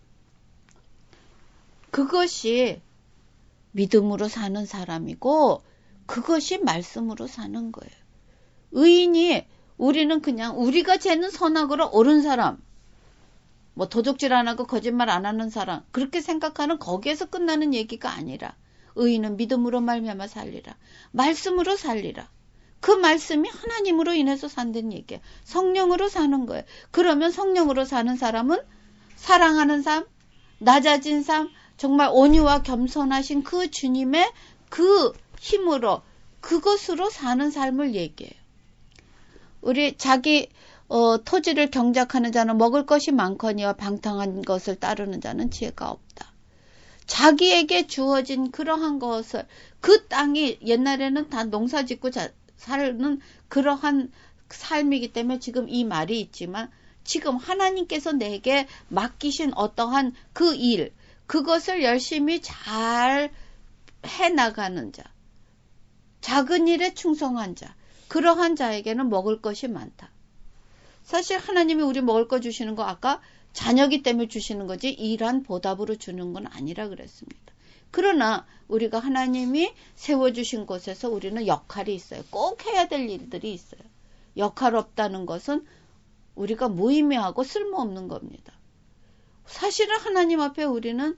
그것이 믿음으로 사는 사람이고 그것이 말씀으로 사는 거예요. 의인이 우리는 그냥 우리가 재는 선악으로 옳은 사람, 뭐 도적질 안 하고 거짓말 안 하는 사람, 그렇게 생각하는 거기에서 끝나는 얘기가 아니라 의인은 믿음으로 말미암아 살리라. 말씀으로 살리라. 그 말씀이 하나님으로 인해서 산다는 얘기예요. 성령으로 사는 거예요. 그러면 성령으로 사는 사람은 사랑하는 삶, 낮아진 삶, 정말 온유와 겸손하신 그 주님의 그 힘으로 그것으로 사는 삶을 얘기해요. 우리 자기 토지를 경작하는 자는 먹을 것이 많거니와 방탕한 것을 따르는 자는 지혜가 없다. 자기에게 주어진 그러한 것을, 그 땅이 옛날에는 다 농사짓고 사는 그러한 삶이기 때문에 지금 이 말이 있지만 지금 하나님께서 내게 맡기신 어떠한 그 일, 그것을 열심히 잘 해나가는 자, 작은 일에 충성한 자, 그러한 자에게는 먹을 것이 많다. 사실 하나님이 우리 먹을 거 주시는 거 아까 자녀기 때문에 주시는 거지 일한 보답으로 주는 건 아니라 그랬습니다. 그러나 우리가 하나님이 세워주신 곳에서 우리는 역할이 있어요. 꼭 해야 될 일들이 있어요. 역할 없다는 것은 우리가 무의미하고 쓸모없는 겁니다. 사실은 하나님 앞에 우리는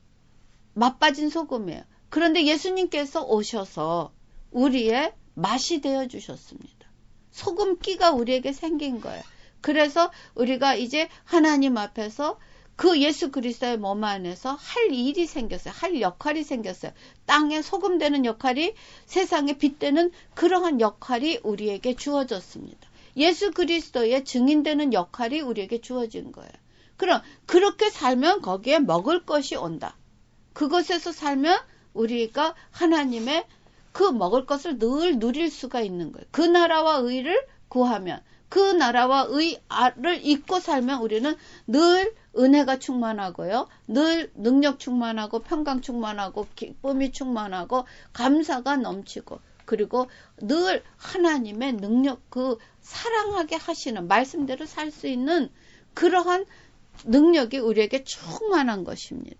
맛빠진 소금이에요. 그런데 예수님께서 오셔서 우리의 맛이 되어 주셨습니다. 소금기가 우리에게 생긴 거예요. 그래서 우리가 이제 하나님 앞에서 그 예수 그리스도의 몸 안에서 할 일이 생겼어요. 할 역할이 생겼어요. 땅에 소금 되는 역할이, 세상에 빛 되는 그러한 역할이 우리에게 주어졌습니다. 예수 그리스도의 증인되는 역할이 우리에게 주어진 거예요. 그럼 그렇게 살면 거기에 먹을 것이 온다. 그것에서 살면 우리가 하나님의 그 먹을 것을 늘 누릴 수가 있는 거예요. 그 나라와 의를 구하면, 그 나라와 의를 잊고 살면 우리는 늘 은혜가 충만하고요. 늘 능력 충만하고 평강 충만하고 기쁨이 충만하고 감사가 넘치고, 그리고 늘 하나님의 능력, 그 사랑하게 하시는 말씀대로 살 수 있는 그러한 능력이 우리에게 충만한 것입니다.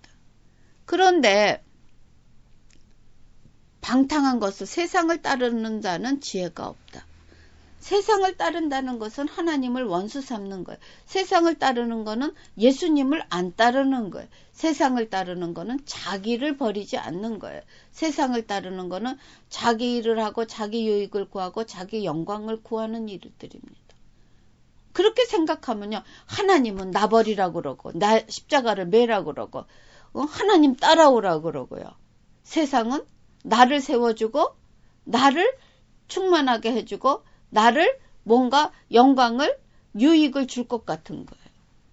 그런데 방탕한 것을, 세상을 따르는 자는 지혜가 없다. 세상을 따른다는 것은 하나님을 원수 삼는 거예요. 세상을 따르는 거는 예수님을 안 따르는 거예요. 세상을 따르는 거는 자기를 버리지 않는 거예요. 세상을 따르는 거는 자기 일을 하고 자기 유익을 구하고 자기 영광을 구하는 일들입니다. 그렇게 생각하면요. 하나님은 나 버리라 그러고 나 십자가를 매라 그러고 하나님 따라오라 그러고요. 세상은 나를 세워주고 나를 충만하게 해주고 나를 뭔가 영광을 유익을 줄 것 같은 거예요.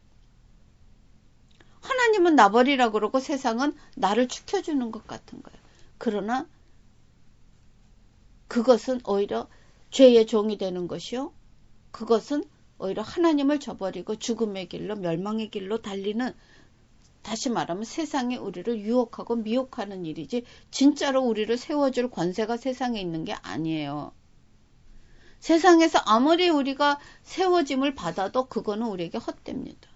하나님은 나 버리라 그러고 세상은 나를 축혀주는 것 같은 거예요. 그러나 그것은 오히려 죄의 종이 되는 것이요. 그것은 오히려 하나님을 저버리고 죽음의 길로 멸망의 길로 달리는, 다시 말하면 세상이 우리를 유혹하고 미혹하는 일이지 진짜로 우리를 세워줄 권세가 세상에 있는 게 아니에요. 세상에서 아무리 우리가 세워짐을 받아도 그거는 우리에게 헛됩니다.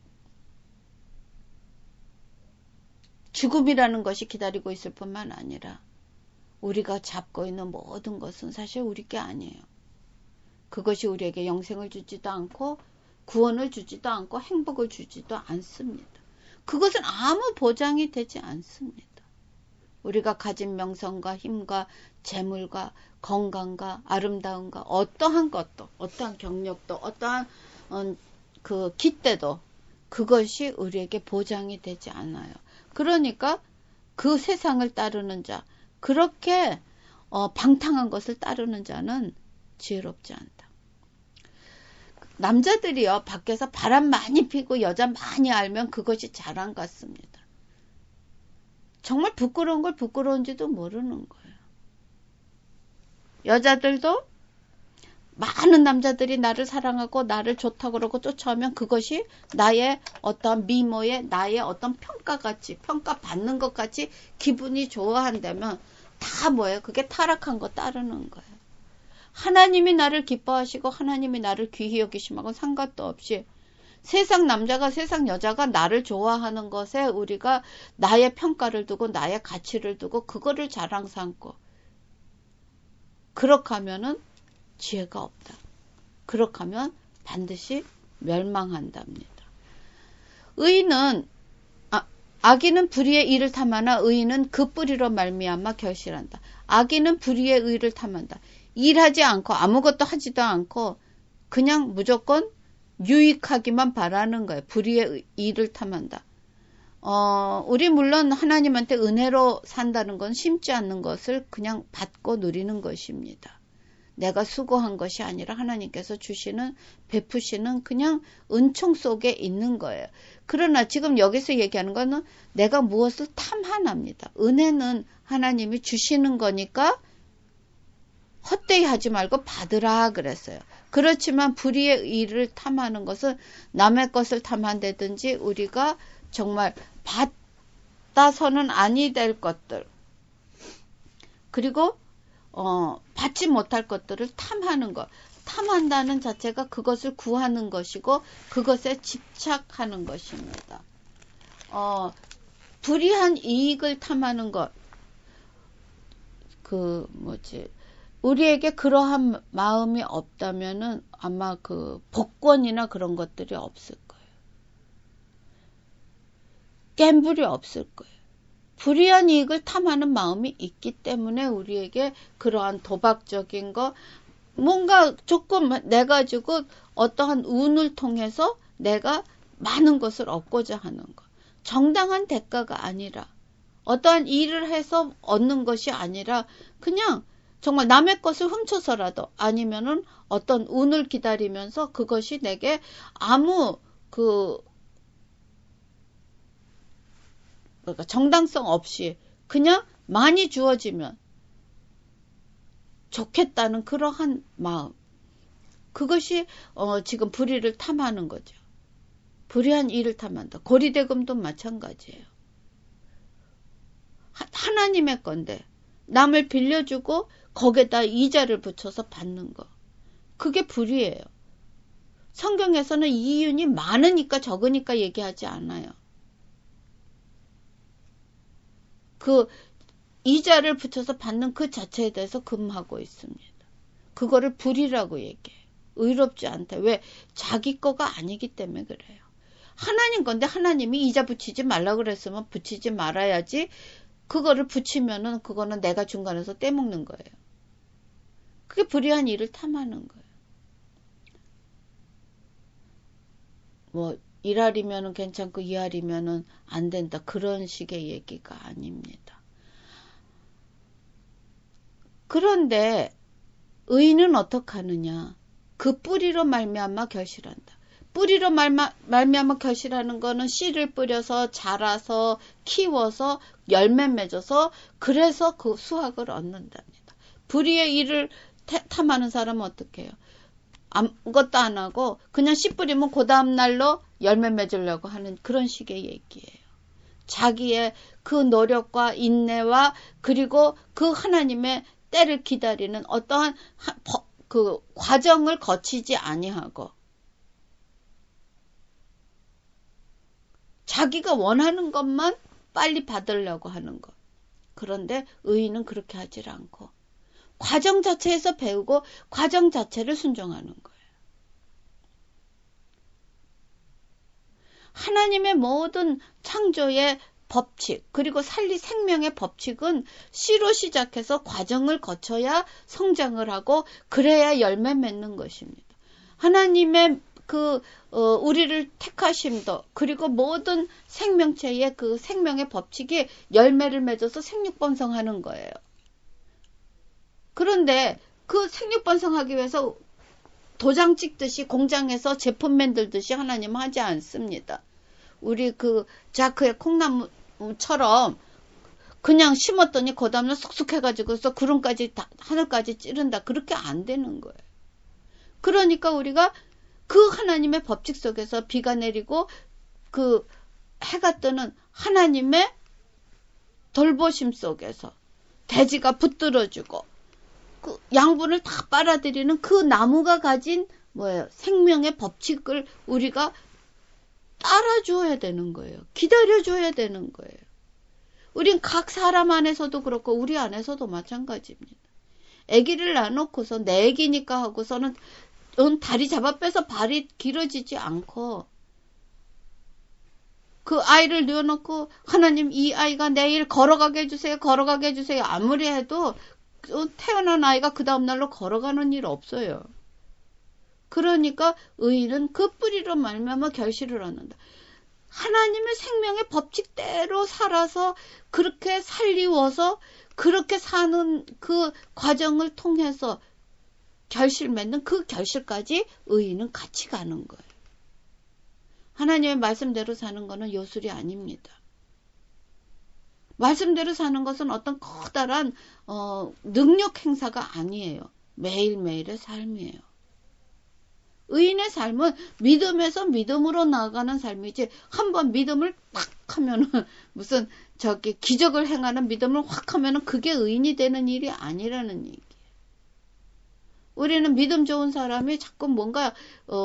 죽음이라는 것이 기다리고 있을 뿐만 아니라 우리가 잡고 있는 모든 것은 사실 우리 게 아니에요. 그것이 우리에게 영생을 주지도 않고 구원을 주지도 않고 행복을 주지도 않습니다. 그것은 아무 보장이 되지 않습니다. 우리가 가진 명성과 힘과 재물과 건강과 아름다움과 어떠한 것도, 어떠한 경력도, 어떠한 그 기대도 그것이 우리에게 보장이 되지 않아요. 그러니까 그 세상을 따르는 자, 그렇게 방탕한 것을 따르는 자는 지혜롭지 않다. 남자들이요, 밖에서 바람 많이 피고 여자 많이 알면 그것이 자랑 같습니다. 정말 부끄러운 걸 부끄러운지도 모르는 거예요. 여자들도 많은 남자들이 나를 사랑하고 나를 좋다고 그러고 쫓아오면 그것이 나의 어떤 미모에 나의 어떤 평가같이, 평가받는 것 같이 기분이 좋아한다면 다 뭐예요? 그게 타락한 거 따르는 거예요. 하나님이 나를 기뻐하시고 하나님이 나를 귀히 여기심하고 상관도 없이 세상 남자가 세상 여자가 나를 좋아하는 것에 우리가 나의 평가를 두고 나의 가치를 두고 그거를 자랑 삼고 그렇게 하면은 지혜가 없다. 그렇게 하면 반드시 멸망한답니다. 의인은 악인은 불의의 일을 탐하나 의인은 그 뿌리로 말미암아 결실한다. 악인은 불의의 의를 탐한다. 일하지 않고 아무것도 하지도 않고 그냥 무조건 유익하기만 바라는 거예요. 불의의 일을 탐한다. 우리 물론 하나님한테 은혜로 산다는 건 심지 않는 것을 그냥 받고 누리는 것입니다. 내가 수고한 것이 아니라 하나님께서 주시는, 베푸시는 그냥 은총 속에 있는 거예요. 그러나 지금 여기서 얘기하는 거는 내가 무엇을 탐하납니다. 은혜는 하나님이 주시는 거니까 헛되이 하지 말고 받으라 그랬어요. 그렇지만 불의의 일을 탐하는 것은 남의 것을 탐한다든지 우리가 정말 받아서는 아니 될 것들, 그리고 받지 못할 것들을 탐하는 것. 탐한다는 자체가 그것을 구하는 것이고 그것에 집착하는 것입니다. 불의한 이익을 탐하는 것. 우리에게 그러한 마음이 없다면은 아마 그 복권이나 그런 것들이 없을 거예요. 갬블이 없을 거예요. 불의한 이익을 탐하는 마음이 있기 때문에 우리에게 그러한 도박적인 거, 뭔가 조금 내가지고 어떠한 운을 통해서 내가 많은 것을 얻고자 하는 것. 정당한 대가가 아니라, 어떠한 일을 해서 얻는 것이 아니라 그냥 정말 남의 것을 훔쳐서라도 아니면은 어떤 운을 기다리면서 그것이 내게 아무 정당성 없이 그냥 많이 주어지면 좋겠다는 그러한 마음. 그것이 지금 불의를 탐하는 거죠. 불의한 일을 탐한다. 고리대금도 마찬가지예요. 하나님의 건데 남을 빌려주고 거기에다 이자를 붙여서 받는 거. 그게 불의예요. 성경에서는 이윤이 많으니까 적으니까 얘기하지 않아요. 그 이자를 붙여서 받는 그 자체에 대해서 금하고 있습니다. 그거를 불이라고 얘기해. 의롭지 않다. 왜? 자기 거가 아니기 때문에 그래요. 하나님 건데 하나님이 이자 붙이지 말라 그랬으면 붙이지 말아야지. 그거를 붙이면은 그거는 내가 중간에서 떼먹는 거예요. 그게 불의한 일을 탐하는 거예요. 뭐 1알이면은 괜찮고 2알이면은 안 된다. 그런 식의 얘기가 아닙니다. 그런데 의인은 어떻게 하느냐? 그 뿌리로 말미암아 결실한다. 뿌리로 말미암아 결실하는 거는 씨를 뿌려서 자라서 키워서 열매 맺어서 그래서 그 수확을 얻는답니다. 불의의 일을 탐하는 사람은 어떻게 해요? 아무것도 안 하고 그냥 씨 뿌리면 그 다음 날로 열매 맺으려고 하는 그런 식의 얘기예요. 자기의 그 노력과 인내와 그리고 그 하나님의 때를 기다리는 어떠한 그 과정을 거치지 아니하고 자기가 원하는 것만 빨리 받으려고 하는 것. 그런데 의인은 그렇게 하질 않고 과정 자체에서 배우고 과정 자체를 순종하는 거예요. 하나님의 모든 창조의 법칙 그리고 생명의 법칙은 씨로 시작해서 과정을 거쳐야 성장을 하고 그래야 열매 맺는 것입니다. 하나님의 우리를 택하심도 그리고 모든 생명체의 그 생명의 법칙이 열매를 맺어서 생육번성하는 거예요. 그런데 그 생육번성하기 위해서 도장 찍듯이 공장에서 제품 만들듯이 하나님은 하지 않습니다. 우리 그 자크의 콩나무처럼 그냥 심었더니 그 다음날 쑥쑥 해가지고서 구름까지 하늘까지 찌른다. 그렇게 안 되는 거예요. 그러니까 우리가 그 하나님의 법칙 속에서 비가 내리고 그 해가 뜨는 하나님의 돌보심 속에서 대지가 붙들어주고 그 양분을 다 빨아들이는 그 나무가 가진 생명의 법칙을 우리가 따라줘야 되는 거예요. 기다려줘야 되는 거예요. 우린 각 사람 안에서도 그렇고 우리 안에서도 마찬가지입니다. 아기를 낳아놓고서 내 아기니까 하고서는 다리 잡아 빼서 발이 길어지지 않고 그 아이를 누워놓고 하나님 이 아이가 내일 걸어가게 해주세요. 걸어가게 해주세요. 아무리 해도 태어난 아이가 그 다음날로 걸어가는 일 없어요. 그러니까 의인은 그 뿌리로 말미암아 결실을 얻는다. 하나님의 생명의 법칙대로 살아서 그렇게 살리워서 그렇게 사는 그 과정을 통해서 결실 맺는 그 결실까지 의인은 같이 가는 거예요. 하나님의 말씀대로 사는 거는 요술이 아닙니다. 말씀대로 사는 것은 어떤 커다란 능력 행사가 아니에요. 매일매일의 삶이에요. 의인의 삶은 믿음에서 믿음으로 나아가는 삶이지 한번 믿음을 팍 하면은 무슨 기적을 행하는 믿음을 확 하면은 그게 의인이 되는 일이 아니라는 얘기예요. 우리는 믿음 좋은 사람이 자꾸 뭔가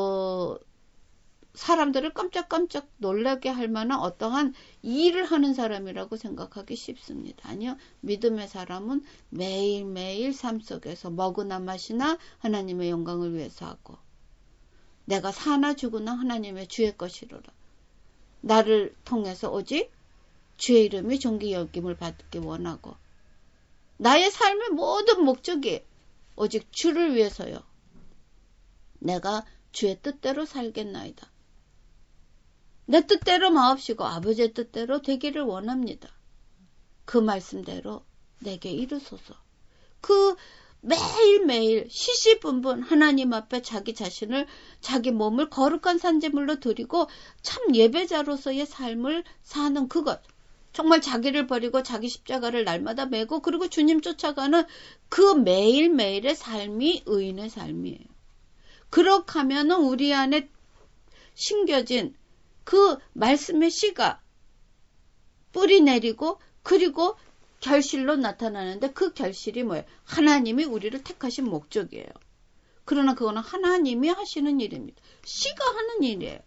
사람들을 깜짝깜짝 놀라게 할 만한 어떠한 일을 하는 사람이라고 생각하기 쉽습니다. 아니요. 믿음의 사람은 매일매일 삶 속에서 먹으나 마시나 하나님의 영광을 위해서 하고 내가 사나 죽으나 하나님의 주의 것이로라. 나를 통해서 오직 주의 이름이 존귀 여김을 받기 원하고 나의 삶의 모든 목적이 오직 주를 위해서요. 내가 주의 뜻대로 살겠나이다. 내 뜻대로 마옵시고 아버지의 뜻대로 되기를 원합니다. 그 말씀대로 내게 이루소서. 그 매일매일 시시분분 하나님 앞에 자기 자신을 자기 몸을 거룩한 산제물로 드리고 참 예배자로서의 삶을 사는 그것. 정말 자기를 버리고 자기 십자가를 날마다 메고 그리고 주님 쫓아가는 그 매일매일의 삶이 의인의 삶이에요. 그렇게 하면은 우리 안에 심겨진 그 말씀의 씨가 뿌리 내리고 그리고 결실로 나타나는데 그 결실이 뭐예요? 하나님이 우리를 택하신 목적이에요. 그러나 그거는 하나님이 하시는 일입니다. 씨가 하는 일이에요.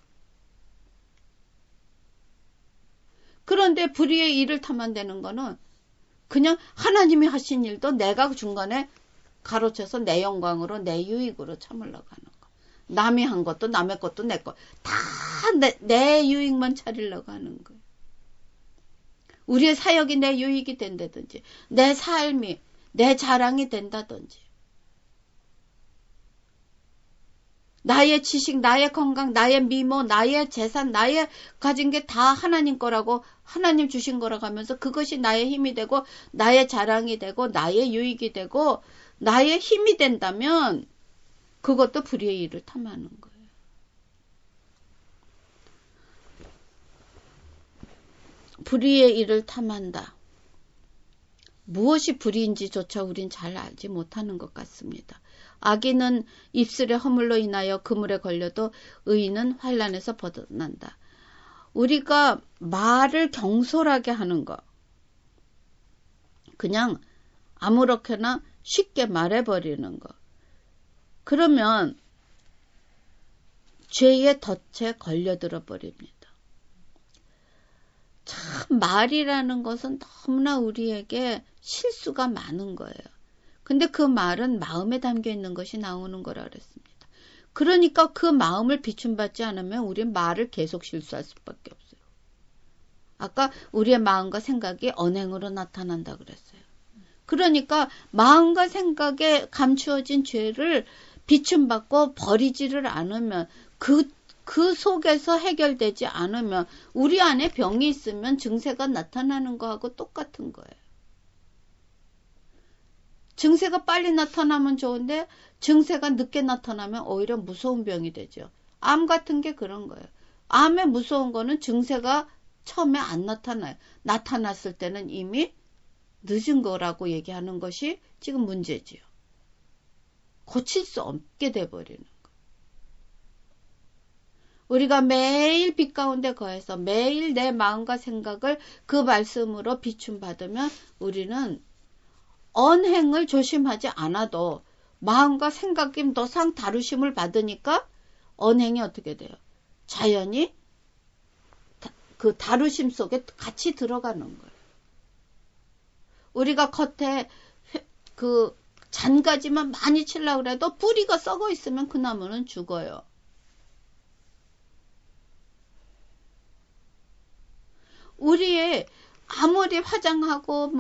그런데 불의의 일을 탐한다는 거는 그냥 하나님이 하신 일도 내가 중간에 가로쳐서 내 영광으로 내 유익으로 참으려고 하는 거. 남이 한 것도 남의 것도 내 것. 다 내 유익만 차리려고 하는 거예요. 우리의 사역이 내 유익이 된다든지 내 삶이 내 자랑이 된다든지 나의 지식, 나의 건강, 나의 미모, 나의 재산, 나의 가진 게 다 하나님 거라고 하나님 주신 거라고 하면서 그것이 나의 힘이 되고 나의 자랑이 되고 나의 유익이 되고 나의 힘이 된다면 그것도 불의의 일을 탐하는 거예요. 불의의 일을 탐한다. 무엇이 불의인지조차 우린 잘 알지 못하는 것 같습니다. 악인은 입술의 허물로 인하여 그물에 걸려도 의인은 환난에서 벗어난다. 우리가 말을 경솔하게 하는 거. 그냥 아무렇게나 쉽게 말해버리는 거. 그러면 죄의 덫에 걸려들어 버립니다. 참 말이라는 것은 너무나 우리에게 실수가 많은 거예요. 근데 그 말은 마음에 담겨 있는 것이 나오는 거라 그랬습니다. 그러니까 그 마음을 비춤받지 않으면 우리는 말을 계속 실수할 수밖에 없어요. 아까 우리의 마음과 생각이 언행으로 나타난다 그랬어요. 그러니까 마음과 생각에 감추어진 죄를 비춤받고 버리지를 않으면 그 속에서 해결되지 않으면 우리 안에 병이 있으면 증세가 나타나는 거하고 똑같은 거예요. 증세가 빨리 나타나면 좋은데 증세가 늦게 나타나면 오히려 무서운 병이 되죠. 암 같은 게 그런 거예요. 암의 무서운 거는 증세가 처음에 안 나타나요. 나타났을 때는 이미 늦은 거라고 얘기하는 것이 지금 문제지요. 고칠 수 없게 돼버리는 거예요. 우리가 매일 빛 가운데 거해서 매일 내 마음과 생각을 그 말씀으로 비춤받으면 우리는 언행을 조심하지 않아도 마음과 생각이 더상 다루심을 받으니까 언행이 어떻게 돼요? 자연히 그 다루심 속에 같이 들어가는 거예요. 우리가 겉에 그 잔가지만 많이 치려고 해도 뿌리가 썩어 있으면 그 나무는 죽어요. 우리의 아무리 화장하고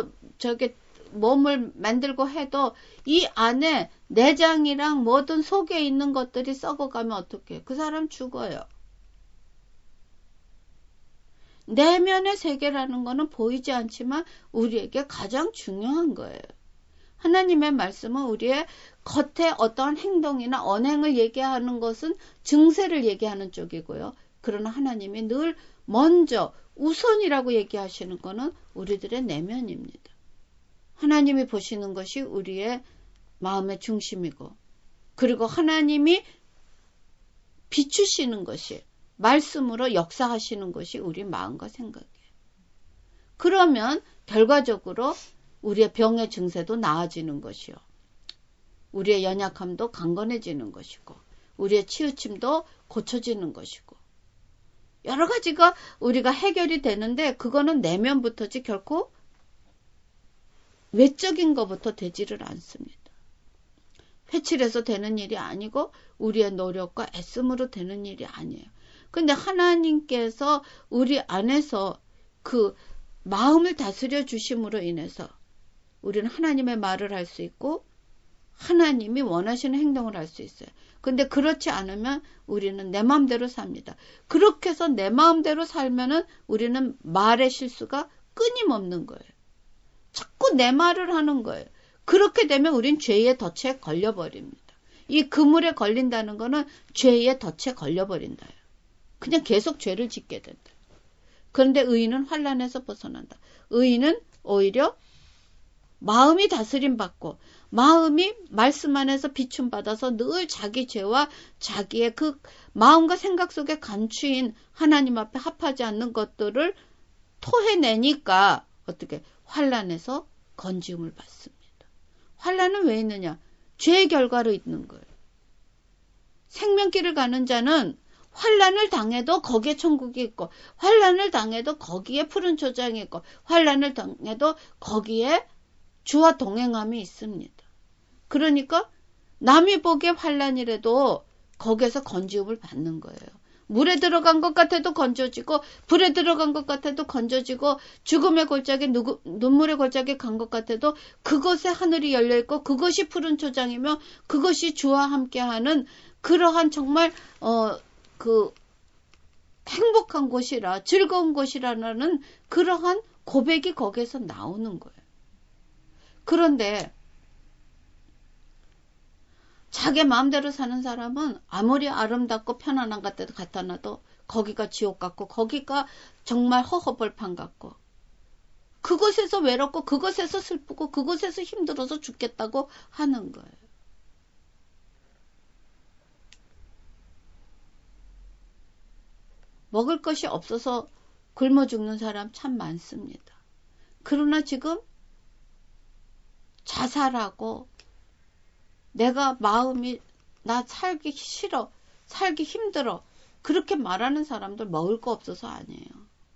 몸을 만들고 해도 이 안에 내장이랑 뭐든 속에 있는 것들이 썩어가면 어떡해요? 그 사람 죽어요. 내면의 세계라는 거는 보이지 않지만 우리에게 가장 중요한 거예요. 하나님의 말씀은 우리의 겉에 어떠한 행동이나 언행을 얘기하는 것은 증세를 얘기하는 쪽이고요. 그러나 하나님이 늘 먼저 우선이라고 얘기하시는 거는 우리들의 내면입니다. 하나님이 보시는 것이 우리의 마음의 중심이고 그리고 하나님이 비추시는 것이 말씀으로 역사하시는 것이 우리 마음과 생각이에요. 그러면 결과적으로 우리의 병의 증세도 나아지는 것이요. 우리의 연약함도 강건해지는 것이고 우리의 치우침도 고쳐지는 것이고 여러 가지가 우리가 해결이 되는데 그거는 내면부터지 결코 외적인 것부터 되지를 않습니다. 회칠해서 되는 일이 아니고 우리의 노력과 애씀으로 되는 일이 아니에요. 근데 하나님께서 우리 안에서 그 마음을 다스려 주심으로 인해서 우리는 하나님의 말을 할 수 있고 하나님이 원하시는 행동을 할 수 있어요. 근데 그렇지 않으면 우리는 내 마음대로 삽니다. 그렇게 해서 내 마음대로 살면은 우리는 말의 실수가 끊임없는 거예요. 자꾸 내 말을 하는 거예요. 그렇게 되면 우린 죄의 덫에 걸려버립니다. 이 그물에 걸린다는 거는 죄의 덫에 걸려버린다. 그냥 계속 죄를 짓게 된다. 그런데 의인은 환난에서 벗어난다. 의인은 오히려 마음이 다스림받고 마음이 말씀 안에서 비춤받아서 늘 자기 죄와 자기의 그 마음과 생각 속에 감추인 하나님 앞에 합하지 않는 것들을 토해내니까 어떻게 환난에서 건지움을 받습니다. 환난은 왜 있느냐? 죄의 결과로 있는 거예요. 생명길을 가는 자는 환난을 당해도 거기에 천국이 있고 환난을 당해도 거기에 푸른 초장이 있고 환난을 당해도 거기에 주와 동행함이 있습니다. 그러니까 남이 보기에 환난이라도 거기에서 건지움을 받는 거예요. 물에 들어간 것 같아도 건져지고 불에 들어간 것 같아도 건져지고 죽음의 골짜기 눈물의 골짜기 간 것 같아도 그것에 하늘이 열려있고 그것이 푸른 초장이며 그것이 주와 함께하는 그러한 정말 그 행복한 곳이라 즐거운 곳이라는 그러한 고백이 거기에서 나오는 거예요. 그런데 자기 마음대로 사는 사람은 아무리 아름답고 편안한 것 같아 놔도 거기가 지옥 같고 거기가 정말 허허벌판 같고 그곳에서 외롭고 그곳에서 슬프고 그곳에서 힘들어서 죽겠다고 하는 거예요. 먹을 것이 없어서 굶어 죽는 사람 참 많습니다. 그러나 지금 자살하고 내가 마음이 나 살기 싫어, 살기 힘들어 그렇게 말하는 사람들 먹을 거 없어서 아니에요.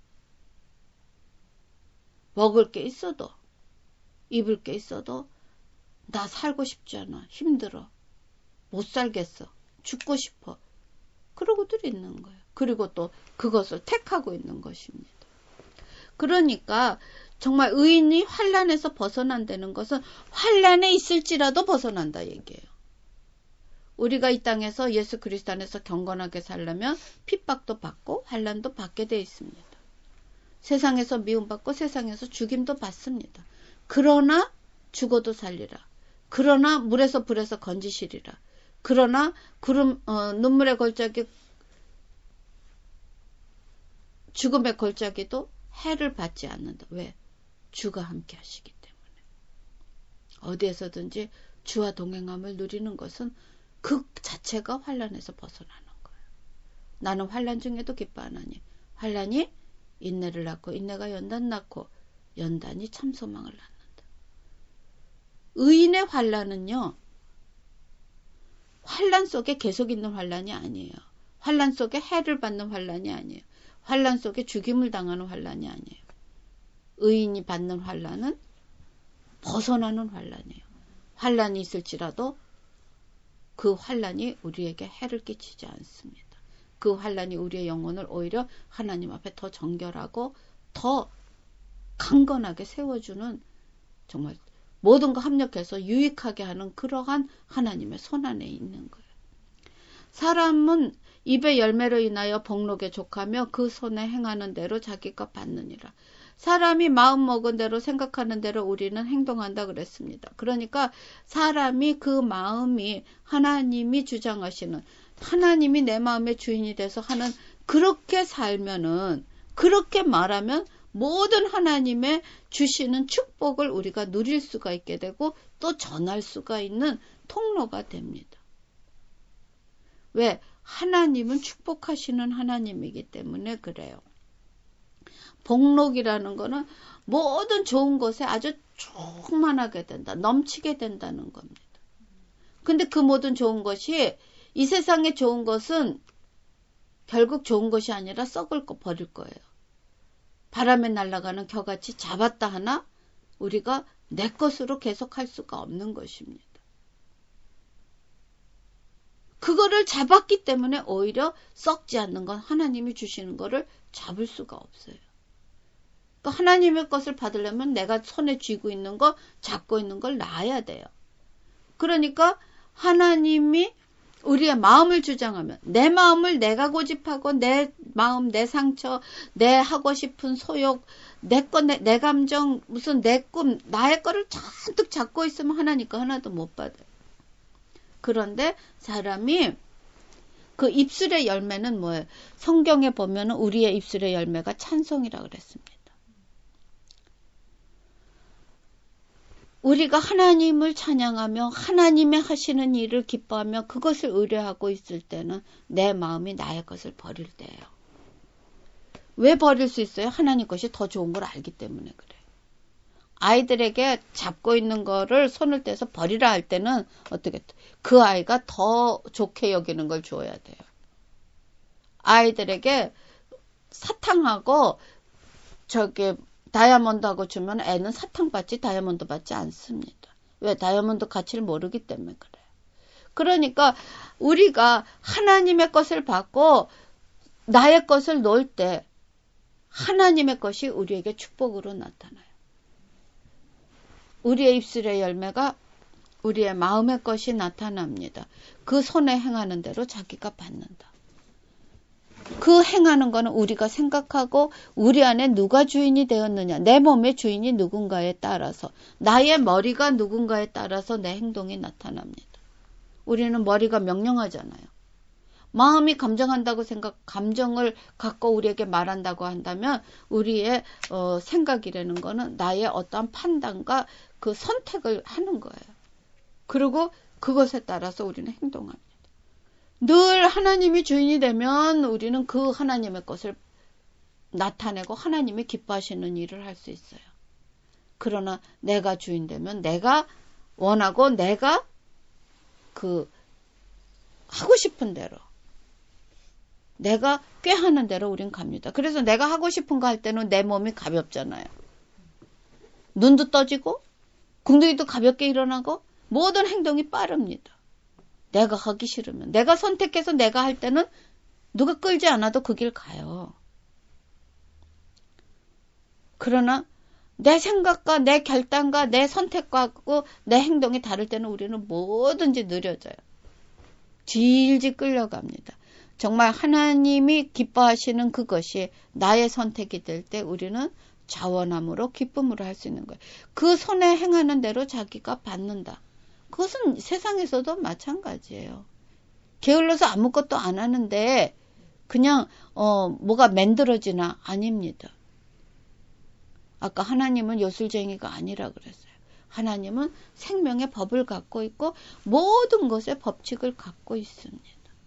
먹을 게 있어도 입을 게 있어도 나 살고 싶지 않아, 힘들어, 못 살겠어, 죽고 싶어 그러고들 있는 거예요. 그리고 또 그것을 택하고 있는 것입니다. 그러니까 정말 의인이 환난에서 벗어난다는 것은 환난에 있을지라도 벗어난다 얘기예요. 우리가 이 땅에서 예수 그리스도 안에서 경건하게 살려면 핍박도 받고 환난도 받게 되어 있습니다. 세상에서 미움받고 세상에서 죽임도 받습니다. 그러나 죽어도 살리라. 그러나 물에서 불에서 건지시리라. 그러나 눈물의 골짜기 죽음의 골짜기도 해를 받지 않는다. 왜? 주가 함께 하시기 때문에. 어디에서든지 주와 동행함을 누리는 것은 그 자체가 환난에서 벗어나는 거예요. 나는 환난 중에도 기뻐하나니 환난이 인내를 낳고 인내가 연단 낳고 연단이 참 소망을 낳는다. 의인의 환난은요. 환난 속에 계속 있는 환난이 아니에요. 환난 속에 해를 받는 환난이 아니에요. 환난 속에 죽임을 당하는 환난이 아니에요. 의인이 받는 환난은 벗어나는 환난이에요. 환난이 있을지라도 그 환난이 우리에게 해를 끼치지 않습니다. 그 환난이 우리의 영혼을 오히려 하나님 앞에 더 정결하고 더 강건하게 세워주는 정말 모든 거 합력해서 유익하게 하는 그러한 하나님의 손안에 있는 거예요. 사람은 입의 열매로 인하여 복록에 족하며 그 손에 행하는 대로 자기가 받느니라. 사람이 마음 먹은 대로 생각하는 대로 우리는 행동한다 그랬습니다. 그러니까 사람이 그 마음이 하나님이 주장하시는 하나님이 내 마음의 주인이 돼서 하는 그렇게 살면은 그렇게 말하면 모든 하나님의 주시는 축복을 우리가 누릴 수가 있게 되고 또 전할 수가 있는 통로가 됩니다. 왜? 하나님은 축복하시는 하나님이기 때문에 그래요. 복록이라는 거는 모든 좋은 것에 아주 충만하게 된다. 넘치게 된다는 겁니다. 근데 그 모든 좋은 것이 이 세상에 좋은 것은 결국 좋은 것이 아니라 썩을 거 버릴 거예요. 바람에 날아가는 겨같이 잡았다 하나 우리가 내 것으로 계속할 수가 없는 것입니다. 그거를 잡았기 때문에 오히려 썩지 않는 건 하나님이 주시는 거를 잡을 수가 없어요. 그러니까 하나님의 것을 받으려면 내가 손에 쥐고 있는 거, 잡고 있는 걸 놔야 돼요. 그러니까 하나님이 우리의 마음을 주장하면 내 마음을 내가 고집하고 내 마음, 내 상처, 내 하고 싶은 소욕, 내 감정, 무슨 내 꿈, 나의 거를 잔뜩 잡고 있으면 하나님 거 하나도 못 받아요. 그런데 사람이 그 입술의 열매는 뭐예요? 성경에 보면 우리의 입술의 열매가 찬송이라고 그랬습니다. 우리가 하나님을 찬양하며 하나님의 하시는 일을 기뻐하며 그것을 의뢰하고 있을 때는 내 마음이 나의 것을 버릴 때예요. 왜 버릴 수 있어요? 하나님 것이 더 좋은 걸 알기 때문에 그래요. 아이들에게 잡고 있는 거를 손을 떼서 버리라 할 때는 어떻게 그 아이가 더 좋게 여기는 걸 줘야 돼요. 아이들에게 사탕하고 다이아몬드하고 주면 애는 사탕 받지 다이아몬드 받지 않습니다. 왜? 다이아몬드 가치를 모르기 때문에 그래요. 그러니까 우리가 하나님의 것을 받고 나의 것을 놓을 때 하나님의 것이 우리에게 축복으로 나타나요. 우리의 입술의 열매가 우리의 마음의 것이 나타납니다. 그 손에 행하는 대로 자기가 받는다. 그 행하는 거는 우리가 생각하고 우리 안에 누가 주인이 되었느냐, 내 몸의 주인이 누군가에 따라서, 나의 머리가 누군가에 따라서 내 행동이 나타납니다. 우리는 머리가 명령하잖아요. 마음이 감정한다고 감정을 갖고 우리에게 말한다고 한다면 우리의 생각이라는 거는 나의 어떠한 판단과 그 선택을 하는 거예요. 그리고 그것에 따라서 우리는 행동합니다. 늘 하나님이 주인이 되면 우리는 그 하나님의 것을 나타내고 하나님이 기뻐하시는 일을 할 수 있어요. 그러나 내가 주인 되면 내가 원하고 내가 하고 싶은 대로 내가 꾀하는 대로 우린 갑니다. 그래서 내가 하고 싶은 거 할 때는 내 몸이 가볍잖아요. 눈도 떠지고 궁둥이도 가볍게 일어나고 모든 행동이 빠릅니다. 내가 하기 싫으면. 내가 선택해서 내가 할 때는 누가 끌지 않아도 그 길 가요. 그러나 내 생각과 내 결단과 내 선택과 내 행동이 다를 때는 우리는 뭐든지 느려져요. 질질 끌려갑니다. 정말 하나님이 기뻐하시는 그것이 나의 선택이 될 때 우리는 자원함으로 기쁨으로 할 수 있는 거예요. 그 손에 행하는 대로 자기가 받는다. 그것은 세상에서도 마찬가지예요. 게을러서 아무것도 안 하는데 그냥 뭐가 만들어지나? 아닙니다. 아까 하나님은 요술쟁이가 아니라 그랬어요. 하나님은 생명의 법을 갖고 있고 모든 것의 법칙을 갖고 있습니다.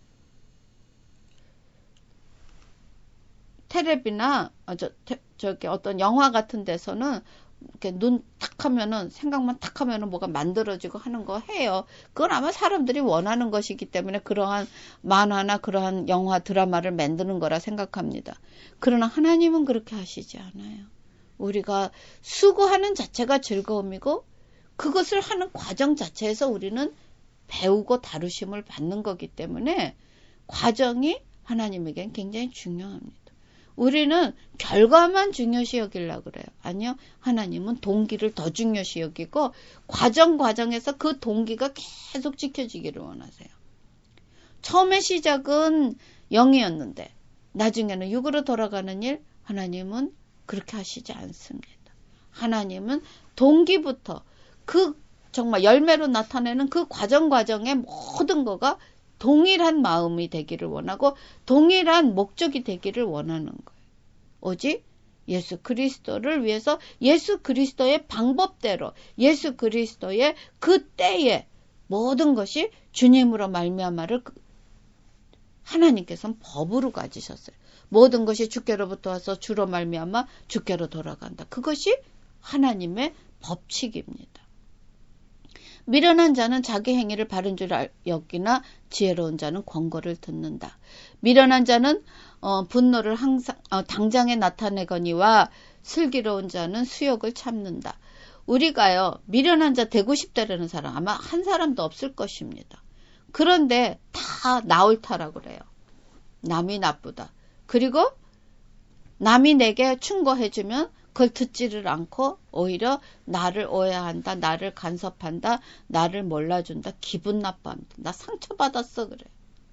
텔레비나 저기 어떤 영화 같은 데서는 이렇게 눈 탁 하면은 생각만 탁 하면은 뭐가 만들어지고 하는 거 해요. 그건 아마 사람들이 원하는 것이기 때문에 그러한 만화나 그러한 영화 드라마를 만드는 거라 생각합니다. 그러나 하나님은 그렇게 하시지 않아요. 우리가 수고하는 자체가 즐거움이고 그것을 하는 과정 자체에서 우리는 배우고 다루심을 받는 거기 때문에 과정이 하나님에겐 굉장히 중요합니다. 우리는 결과만 중요시 여기려고 그래요. 아니요. 하나님은 동기를 더 중요시 여기고 과정에서 그 동기가 계속 지켜지기를 원하세요. 처음에 시작은 0이었는데 나중에는 6으로 돌아가는 일 하나님은 그렇게 하시지 않습니다. 하나님은 동기부터 그 정말 열매로 나타내는 그 과정의 모든 거가 동일한 마음이 되기를 원하고 동일한 목적이 되기를 원하는 거예요. 오직 예수 그리스도를 위해서 예수 그리스도의 방법대로 예수 그리스도의 그 때에 모든 것이 주님으로 말미암아를 하나님께서는 법으로 가지셨어요. 모든 것이 주께로부터 와서 주로 말미암아 주께로 돌아간다. 그것이 하나님의 법칙입니다. 미련한 자는 자기 행위를 바른 줄 여기나 지혜로운 자는 권고를 듣는다. 미련한 자는 분노를 항상 당장에 나타내거니와 슬기로운 자는 수욕을 참는다. 우리가요 미련한 자 되고 싶다라는 사람 아마 한 사람도 없을 것입니다. 그런데 다 나 옳다라고 그래요. 남이 나쁘다. 그리고 남이 내게 충고해주면 그걸 듣지를 않고 오히려 나를 오해한다, 나를 간섭한다, 나를 몰라준다, 기분 나빠합니다. 나 상처받았어 그래.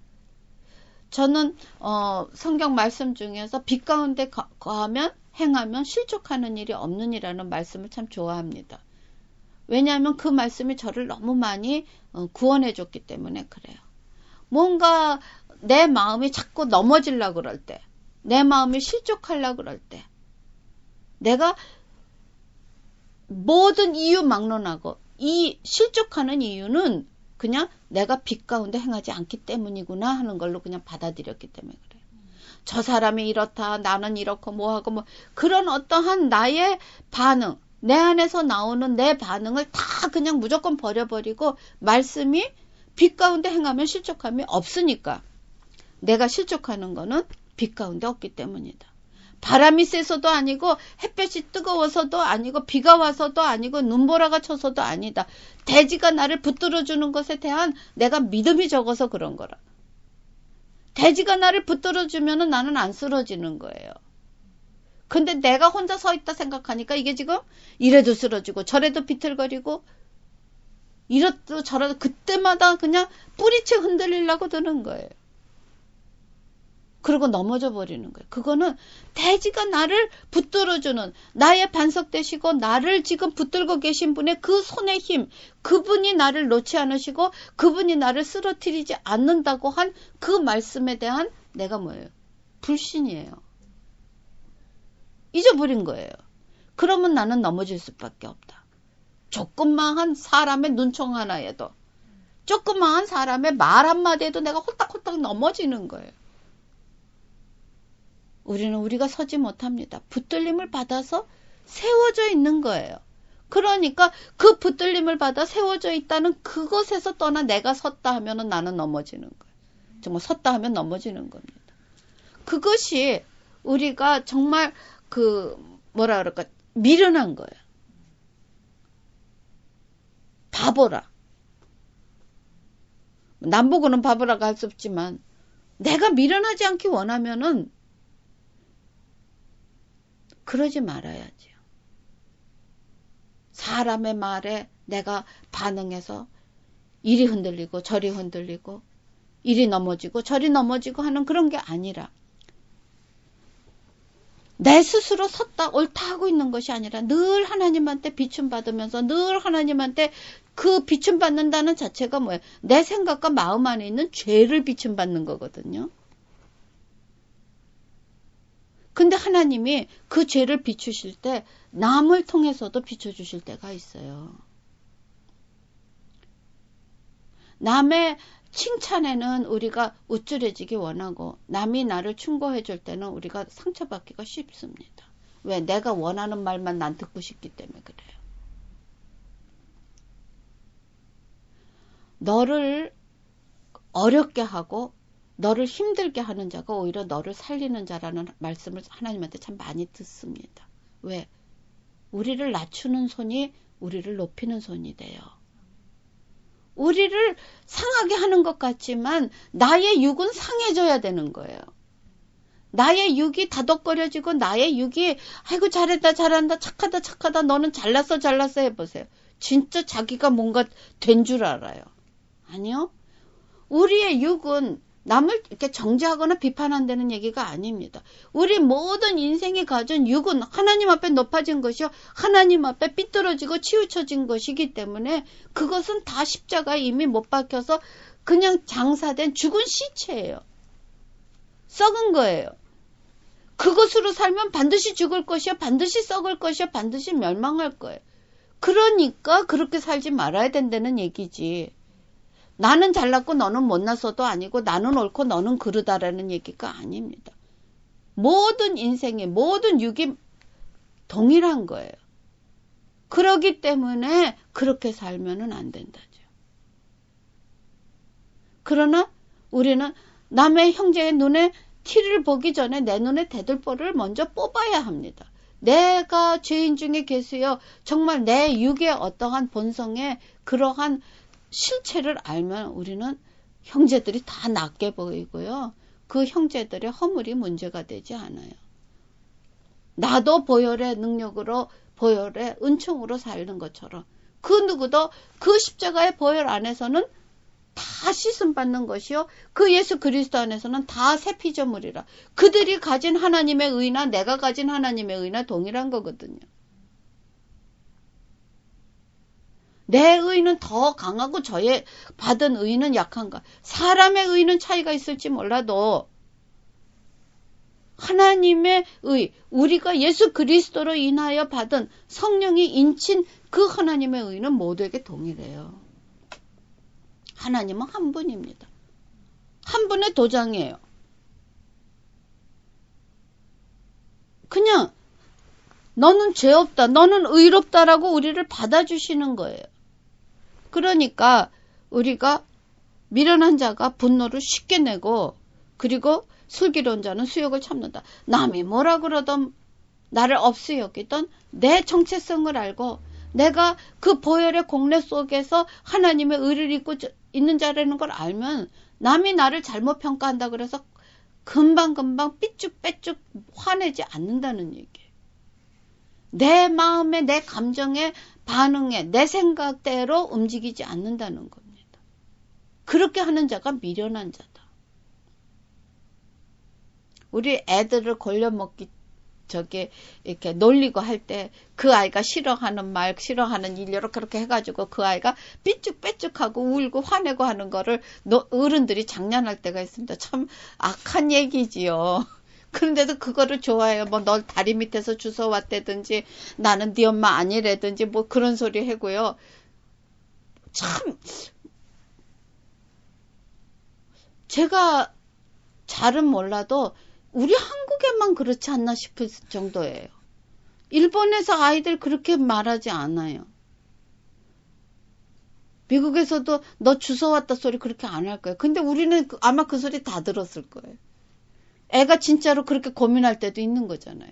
저는 성경 말씀 중에서 빛 가운데 거하면 행하면 실족하는 일이 없느니라는 말씀을 참 좋아합니다. 왜냐하면 그 말씀이 저를 너무 많이 구원해 줬기 때문에 그래요. 뭔가 내 마음이 자꾸 넘어지려고 그럴 때, 내 마음이 실족하려고 그럴 때 내가 모든 이유 막론하고 이 실족하는 이유는 그냥 내가 빛 가운데 행하지 않기 때문이구나 하는 걸로 그냥 받아들였기 때문에 그래요. 저 사람이 이렇다, 나는 이렇고 뭐하고 그런 어떠한 나의 반응, 내 안에서 나오는 내 반응을 다 그냥 무조건 버려버리고 말씀이 빛 가운데 행하면 실족함이 없으니까 내가 실족하는 거는 빛 가운데 없기 때문이다. 바람이 세서도 아니고 햇볕이 뜨거워서도 아니고 비가 와서도 아니고 눈보라가 쳐서도 아니다. 대지가 나를 붙들어주는 것에 대한 내가 믿음이 적어서 그런 거라. 대지가 나를 붙들어주면 나는 안 쓰러지는 거예요. 근데 내가 혼자 서 있다 생각하니까 이게 지금 이래도 쓰러지고 저래도 비틀거리고 이래도 저래도 그때마다 그냥 뿌리채 흔들리려고 드는 거예요. 그리고 넘어져 버리는 거예요. 그거는 대지가 나를 붙들어주는 나의 반석 되시고 나를 지금 붙들고 계신 분의 그 손의 힘, 그분이 나를 놓지 않으시고 그분이 나를 쓰러뜨리지 않는다고 한 그 말씀에 대한 내가 뭐예요? 불신이에요. 잊어버린 거예요. 그러면 나는 넘어질 수밖에 없다. 조그마한 사람의 눈총 하나에도 조그마한 사람의 말 한마디에도 내가 홀딱홀딱 넘어지는 거예요. 우리는 우리가 서지 못합니다. 붙들림을 받아서 세워져 있는 거예요. 그러니까 그 붙들림을 받아 세워져 있다는 그것에서 떠나 내가 섰다 하면 나는 넘어지는 거예요. 정말 섰다 하면 넘어지는 겁니다. 그것이 우리가 정말 뭐라 그럴까, 미련한 거예요. 바보라. 남 보고는 바보라고 할 수 없지만 내가 미련하지 않기 원하면은 그러지 말아야지요. 사람의 말에 내가 반응해서 이리 흔들리고 저리 흔들리고 이리 넘어지고 저리 넘어지고 하는 그런 게 아니라 내 스스로 섰다 옳다 하고 있는 것이 아니라 늘 하나님한테 비춤 받으면서 늘 하나님한테 그 비춤 받는다는 자체가 뭐예요? 내 생각과 마음 안에 있는 죄를 비춤 받는 거거든요. 근데 하나님이 그 죄를 비추실 때 남을 통해서도 비춰주실 때가 있어요. 남의 칭찬에는 우리가 우쭐해지기 원하고 남이 나를 충고해 줄 때는 우리가 상처받기가 쉽습니다. 왜? 내가 원하는 말만 난 듣고 싶기 때문에 그래요. 너를 어렵게 하고 너를 힘들게 하는 자가 오히려 너를 살리는 자라는 말씀을 하나님한테 참 많이 듣습니다. 왜? 우리를 낮추는 손이 우리를 높이는 손이 돼요. 우리를 상하게 하는 것 같지만 나의 육은 상해져야 되는 거예요. 나의 육이 다독거려지고 나의 육이 아이고 잘했다 잘한다 착하다 착하다 너는 잘났어 해보세요. 진짜 자기가 뭔가 된 줄 알아요. 아니요. 우리의 육은 남을 이렇게 정죄하거나 비판한다는 얘기가 아닙니다. 우리 모든 인생이 가진 육은 하나님 앞에 높아진 것이요. 하나님 앞에 삐뚤어지고 치우쳐진 것이기 때문에 그것은 다 십자가에 이미 못 박혀서 그냥 장사된 죽은 시체예요. 썩은 거예요. 그것으로 살면 반드시 죽을 것이요. 반드시 썩을 것이요. 반드시 멸망할 거예요. 그러니까 그렇게 살지 말아야 된다는 얘기지. 나는 잘났고 너는 못났어도 아니고 나는 옳고 너는 그르다라는 얘기가 아닙니다. 모든 인생의 모든 육이 동일한 거예요. 그렇기 때문에 그렇게 살면은 안 된다죠. 그러나 우리는 남의 형제의 눈에 티를 보기 전에 내 눈에 대들보를 먼저 뽑아야 합니다. 내가 죄인 중에 계세요. 정말 내 육의 어떠한 본성에 그러한 실체를 알면 우리는 형제들이 다 낫게 보이고요. 그 형제들의 허물이 문제가 되지 않아요. 나도 보혈의 능력으로 보혈의 은총으로 사는 것처럼 그 누구도 그 십자가의 보혈 안에서는 다 씻음 받는 것이요. 그 예수 그리스도 안에서는 다 새 피조물이라. 그들이 가진 하나님의 의나 내가 가진 하나님의 의나 동일한 거거든요. 내 의는 더 강하고 저의 받은 의는 약한가. 사람의 의는 차이가 있을지 몰라도 하나님의 의, 우리가 예수 그리스도로 인하여 받은 성령이 인친 그 하나님의 의는 모두에게 동일해요. 하나님은 한 분입니다. 한 분의 도장이에요. 그냥 너는 죄 없다, 너는 의롭다라고 우리를 받아주시는 거예요. 그러니까 우리가 미련한 자가 분노를 쉽게 내고 그리고 슬기로운 자는 수욕을 참는다. 남이 뭐라 그러던 나를 없이 여기던 내 정체성을 알고 내가 그 보혈의 공례 속에서 하나님의 의를 입고 있는 자라는 걸 알면 남이 나를 잘못 평가한다 그래서 금방금방 삐쭉빼쭉 화내지 않는다는 얘기예요. 내 마음에 내 감정에 반응에 내 생각대로 움직이지 않는다는 겁니다. 그렇게 하는 자가 미련한 자다. 우리 애들을 골려먹기 이렇게 놀리고 할 때 그 아이가 싫어하는 말, 싫어하는 일 이렇게 그렇게 해가지고 그 아이가 삐쭉빼쭉하고 울고 화내고 하는 거를 어른들이 장난할 때가 있습니다. 참 악한 얘기지요. 그런데도 그거를 좋아해요. 뭐 널 다리 밑에서 주워왔다든지 나는 네 엄마 아니라든지 뭐 그런 소리 하고요. 참 제가 잘은 몰라도 우리 한국에만 그렇지 않나 싶을 정도예요. 일본에서 아이들 그렇게 말하지 않아요. 미국에서도 너 주워왔다 소리 그렇게 안 할 거예요. 근데 우리는 아마 그 소리 다 들었을 거예요. 애가 진짜로 그렇게 고민할 때도 있는 거잖아요.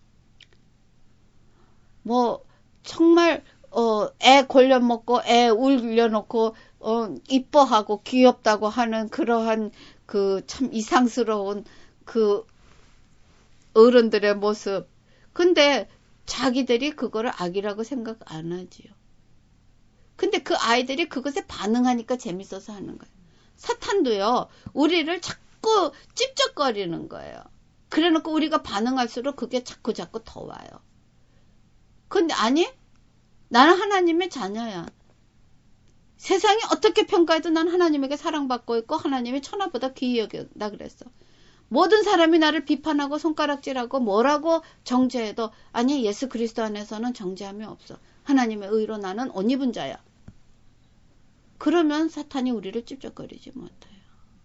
뭐 정말 애 골려먹고 애 울려놓고 이뻐하고 귀엽다고 하는 그러한 그 참 이상스러운 그 어른들의 모습. 근데 자기들이 그거를 악이라고 생각 안 하지요. 근데 그 아이들이 그것에 반응하니까 재밌어서 하는 거예요. 사탄도요. 우리를 자꾸 찝쩍거리는 거예요. 그래놓고 우리가 반응할수록 그게 자꾸 더 와요. 근데 아니? 나는 하나님의 자녀야. 세상이 어떻게 평가해도 난 하나님에게 사랑받고 있고 하나님이 천하보다 귀히 여긴다 그랬어. 모든 사람이 나를 비판하고 손가락질하고 뭐라고 정죄해도 아니 예수 그리스도 안에서는 정죄함이 없어. 하나님의 의로 나는 옷 입은 자야. 그러면 사탄이 우리를 찝쩍거리지 못해요.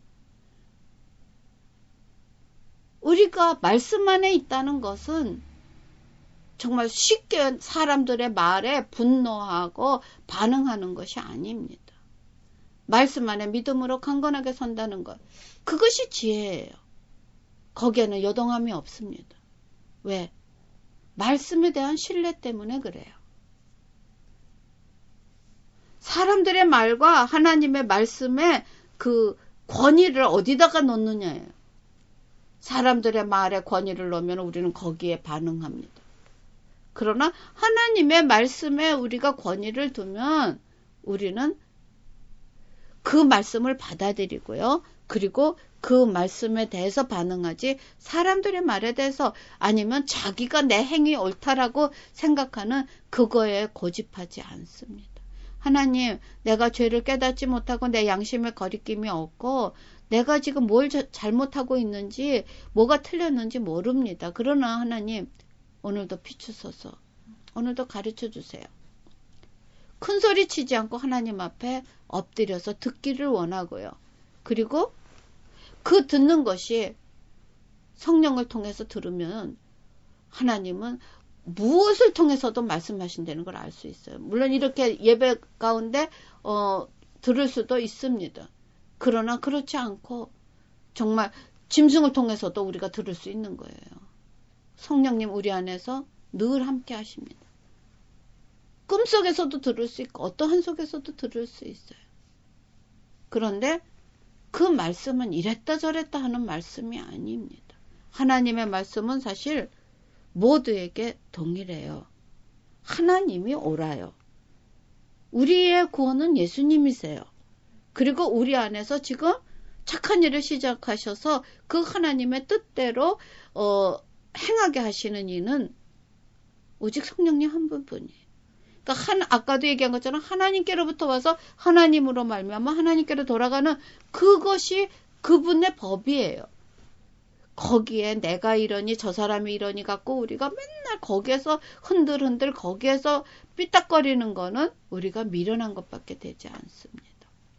우리가 말씀 안에 있다는 것은 정말 쉽게 사람들의 말에 분노하고 반응하는 것이 아닙니다. 말씀 안에 믿음으로 강건하게 선다는 것. 그것이 지혜예요. 거기에는 요동함이 없습니다. 왜? 말씀에 대한 신뢰 때문에 그래요. 사람들의 말과 하나님의 말씀의 그 권위를 어디다가 놓느냐예요. 사람들의 말에 권위를 놓으면 우리는 거기에 반응합니다. 그러나 하나님의 말씀에 우리가 권위를 두면 우리는 그 말씀을 받아들이고요. 그리고 그 말씀에 대해서 반응하지 사람들의 말에 대해서 아니면 자기가 내 행위 옳다라고 생각하는 그거에 고집하지 않습니다. 하나님, 내가 죄를 깨닫지 못하고 내 양심에 거리낌이 없고 내가 지금 뭘 잘못하고 있는지 뭐가 틀렸는지 모릅니다. 그러나 하나님, 오늘도 비추소서. 오늘도 가르쳐 주세요. 큰 소리 치지 않고 하나님 앞에 엎드려서 듣기를 원하고요. 그리고 그 듣는 것이 성령을 통해서 들으면 하나님은 무엇을 통해서도 말씀하신다는 걸 알 수 있어요. 물론 이렇게 예배 가운데 들을 수도 있습니다. 그러나 그렇지 않고 정말 짐승을 통해서도 우리가 들을 수 있는 거예요. 성령님 우리 안에서 늘 함께 하십니다. 꿈속에서도 들을 수 있고 어떠한 속에서도 들을 수 있어요. 그런데 그 말씀은 이랬다 저랬다 하는 말씀이 아닙니다. 하나님의 말씀은 사실 모두에게 동일해요. 하나님이 옳아요. 우리의 구원은 예수님이세요. 그리고 우리 안에서 지금 착한 일을 시작하셔서 그 하나님의 뜻대로 행하게 하시는 이는 오직 성령님 한 분뿐이에요. 그러니까 아까도 얘기한 것처럼 하나님께로부터 와서 하나님으로 말미암아 하나님께로 돌아가는 그것이 그분의 법이에요. 거기에 내가 이러니 저 사람이 이러니 갖고 우리가 맨날 거기에서 흔들흔들 거기에서 삐딱거리는 거는 우리가 미련한 것밖에 되지 않습니다.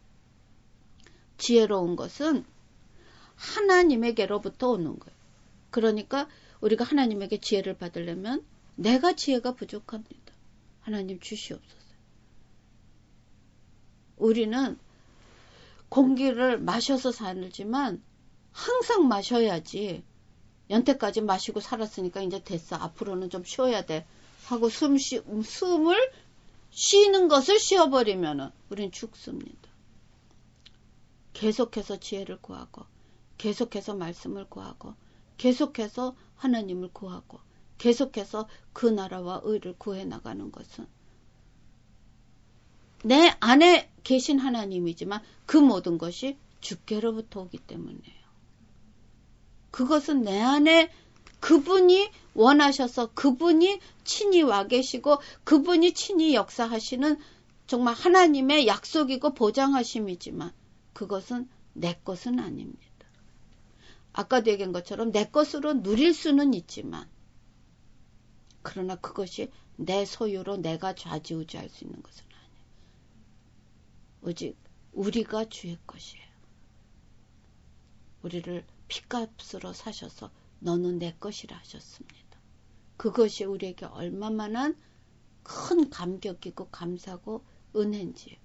지혜로운 것은 하나님에게로부터 오는 거예요. 그러니까 우리가 하나님에게 지혜를 받으려면 내가 지혜가 부족합니다. 하나님 주시옵소서. 우리는 공기를 마셔서 살지만 항상 마셔야지. 연태까지 마시고 살았으니까 이제 됐어. 앞으로는 좀 쉬어야 돼. 하고 숨을 쉬는 것을 쉬어버리면은 우린 죽습니다. 계속해서 지혜를 구하고, 계속해서 말씀을 구하고, 계속해서 하나님을 구하고, 계속해서 그 나라와 의를 구해 나가는 것은 내 안에 계신 하나님이지만 그 모든 것이 주께로부터 오기 때문이에요. 그것은 내 안에 그분이 원하셔서 그분이 친히 와 계시고 그분이 친히 역사하시는 정말 하나님의 약속이고 보장하심이지만 그것은 내 것은 아닙니다. 아까도 얘기한 것처럼 내 것으로 누릴 수는 있지만 그러나 그것이 내 소유로 내가 좌지우지할 수 있는 것은 아니에요. 오직 우리가 주의 것이에요. 우리를 핏값으로 사셔서 너는 내 것이라 하셨습니다. 그것이 우리에게 얼마만한 큰 감격이고 감사고 은혜인지.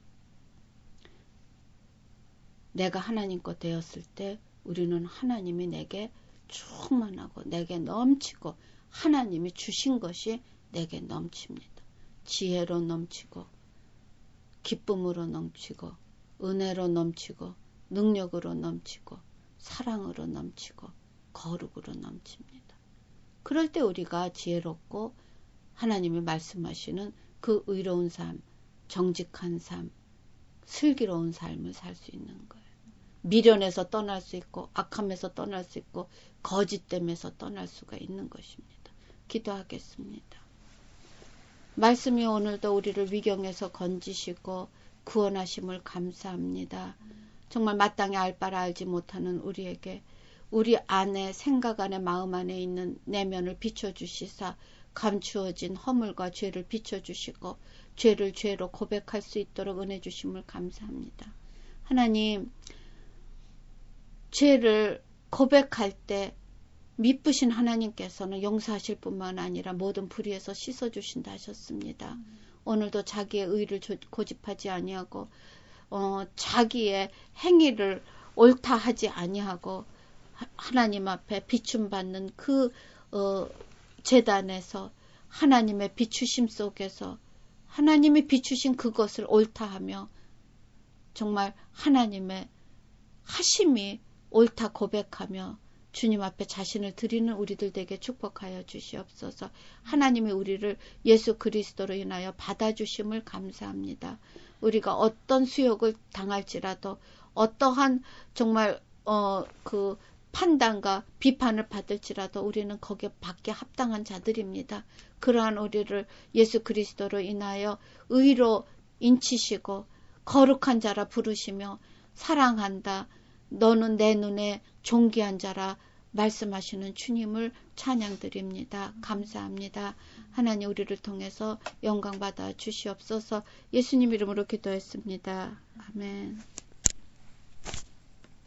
내가 하나님 것 되었을 때 우리는 하나님이 내게 충만하고 내게 넘치고 하나님이 주신 것이 내게 넘칩니다. 지혜로 넘치고 기쁨으로 넘치고 은혜로 넘치고 능력으로 넘치고 사랑으로 넘치고 거룩으로 넘칩니다. 그럴 때 우리가 지혜롭고 하나님이 말씀하시는 그 의로운 삶, 정직한 삶, 슬기로운 삶을 살 수 있는 거예요. 미련에서 떠날 수 있고 악함에서 떠날 수 있고 거짓됨에서 떠날 수가 있는 것입니다. 기도하겠습니다. 말씀이 오늘도 우리를 위경에서 건지시고 구원하심을 감사합니다. 정말 마땅히 알 바를 알지 못하는 우리에게 우리 안에 생각 안에 마음 안에 있는 내면을 비춰주시사 감추어진 허물과 죄를 비춰주시고 죄를 죄로 고백할 수 있도록 은혜 주심을 감사합니다. 하나님, 죄를 고백할 때 미쁘신 하나님께서는 용서하실 뿐만 아니라 모든 불의에서 씻어주신다 하셨습니다. 오늘도 자기의 의를 고집하지 아니하고 자기의 행위를 옳다 하지 아니하고 하나님 앞에 비춤받는 그 제단에서 하나님의 비추심 속에서 하나님이 비추신 그것을 옳다 하며 정말 하나님의 하심이 옳다 고백하며 주님 앞에 자신을 드리는 우리들 되게 축복하여 주시옵소서. 하나님이 우리를 예수 그리스도로 인하여 받아주심을 감사합니다. 우리가 어떤 수욕을 당할지라도 어떠한 정말 그 판단과 비판을 받을지라도 우리는 거기에 받게 합당한 자들입니다. 그러한 우리를 예수 그리스도로 인하여 의로 인치시고 거룩한 자라 부르시며 사랑한다. 너는 내 눈에 존귀한 자라 말씀하시는 주님을 찬양드립니다. 감사합니다. 하나님 우리를 통해서 영광 받아 주시옵소서. 예수님 이름으로 기도했습니다. 아멘.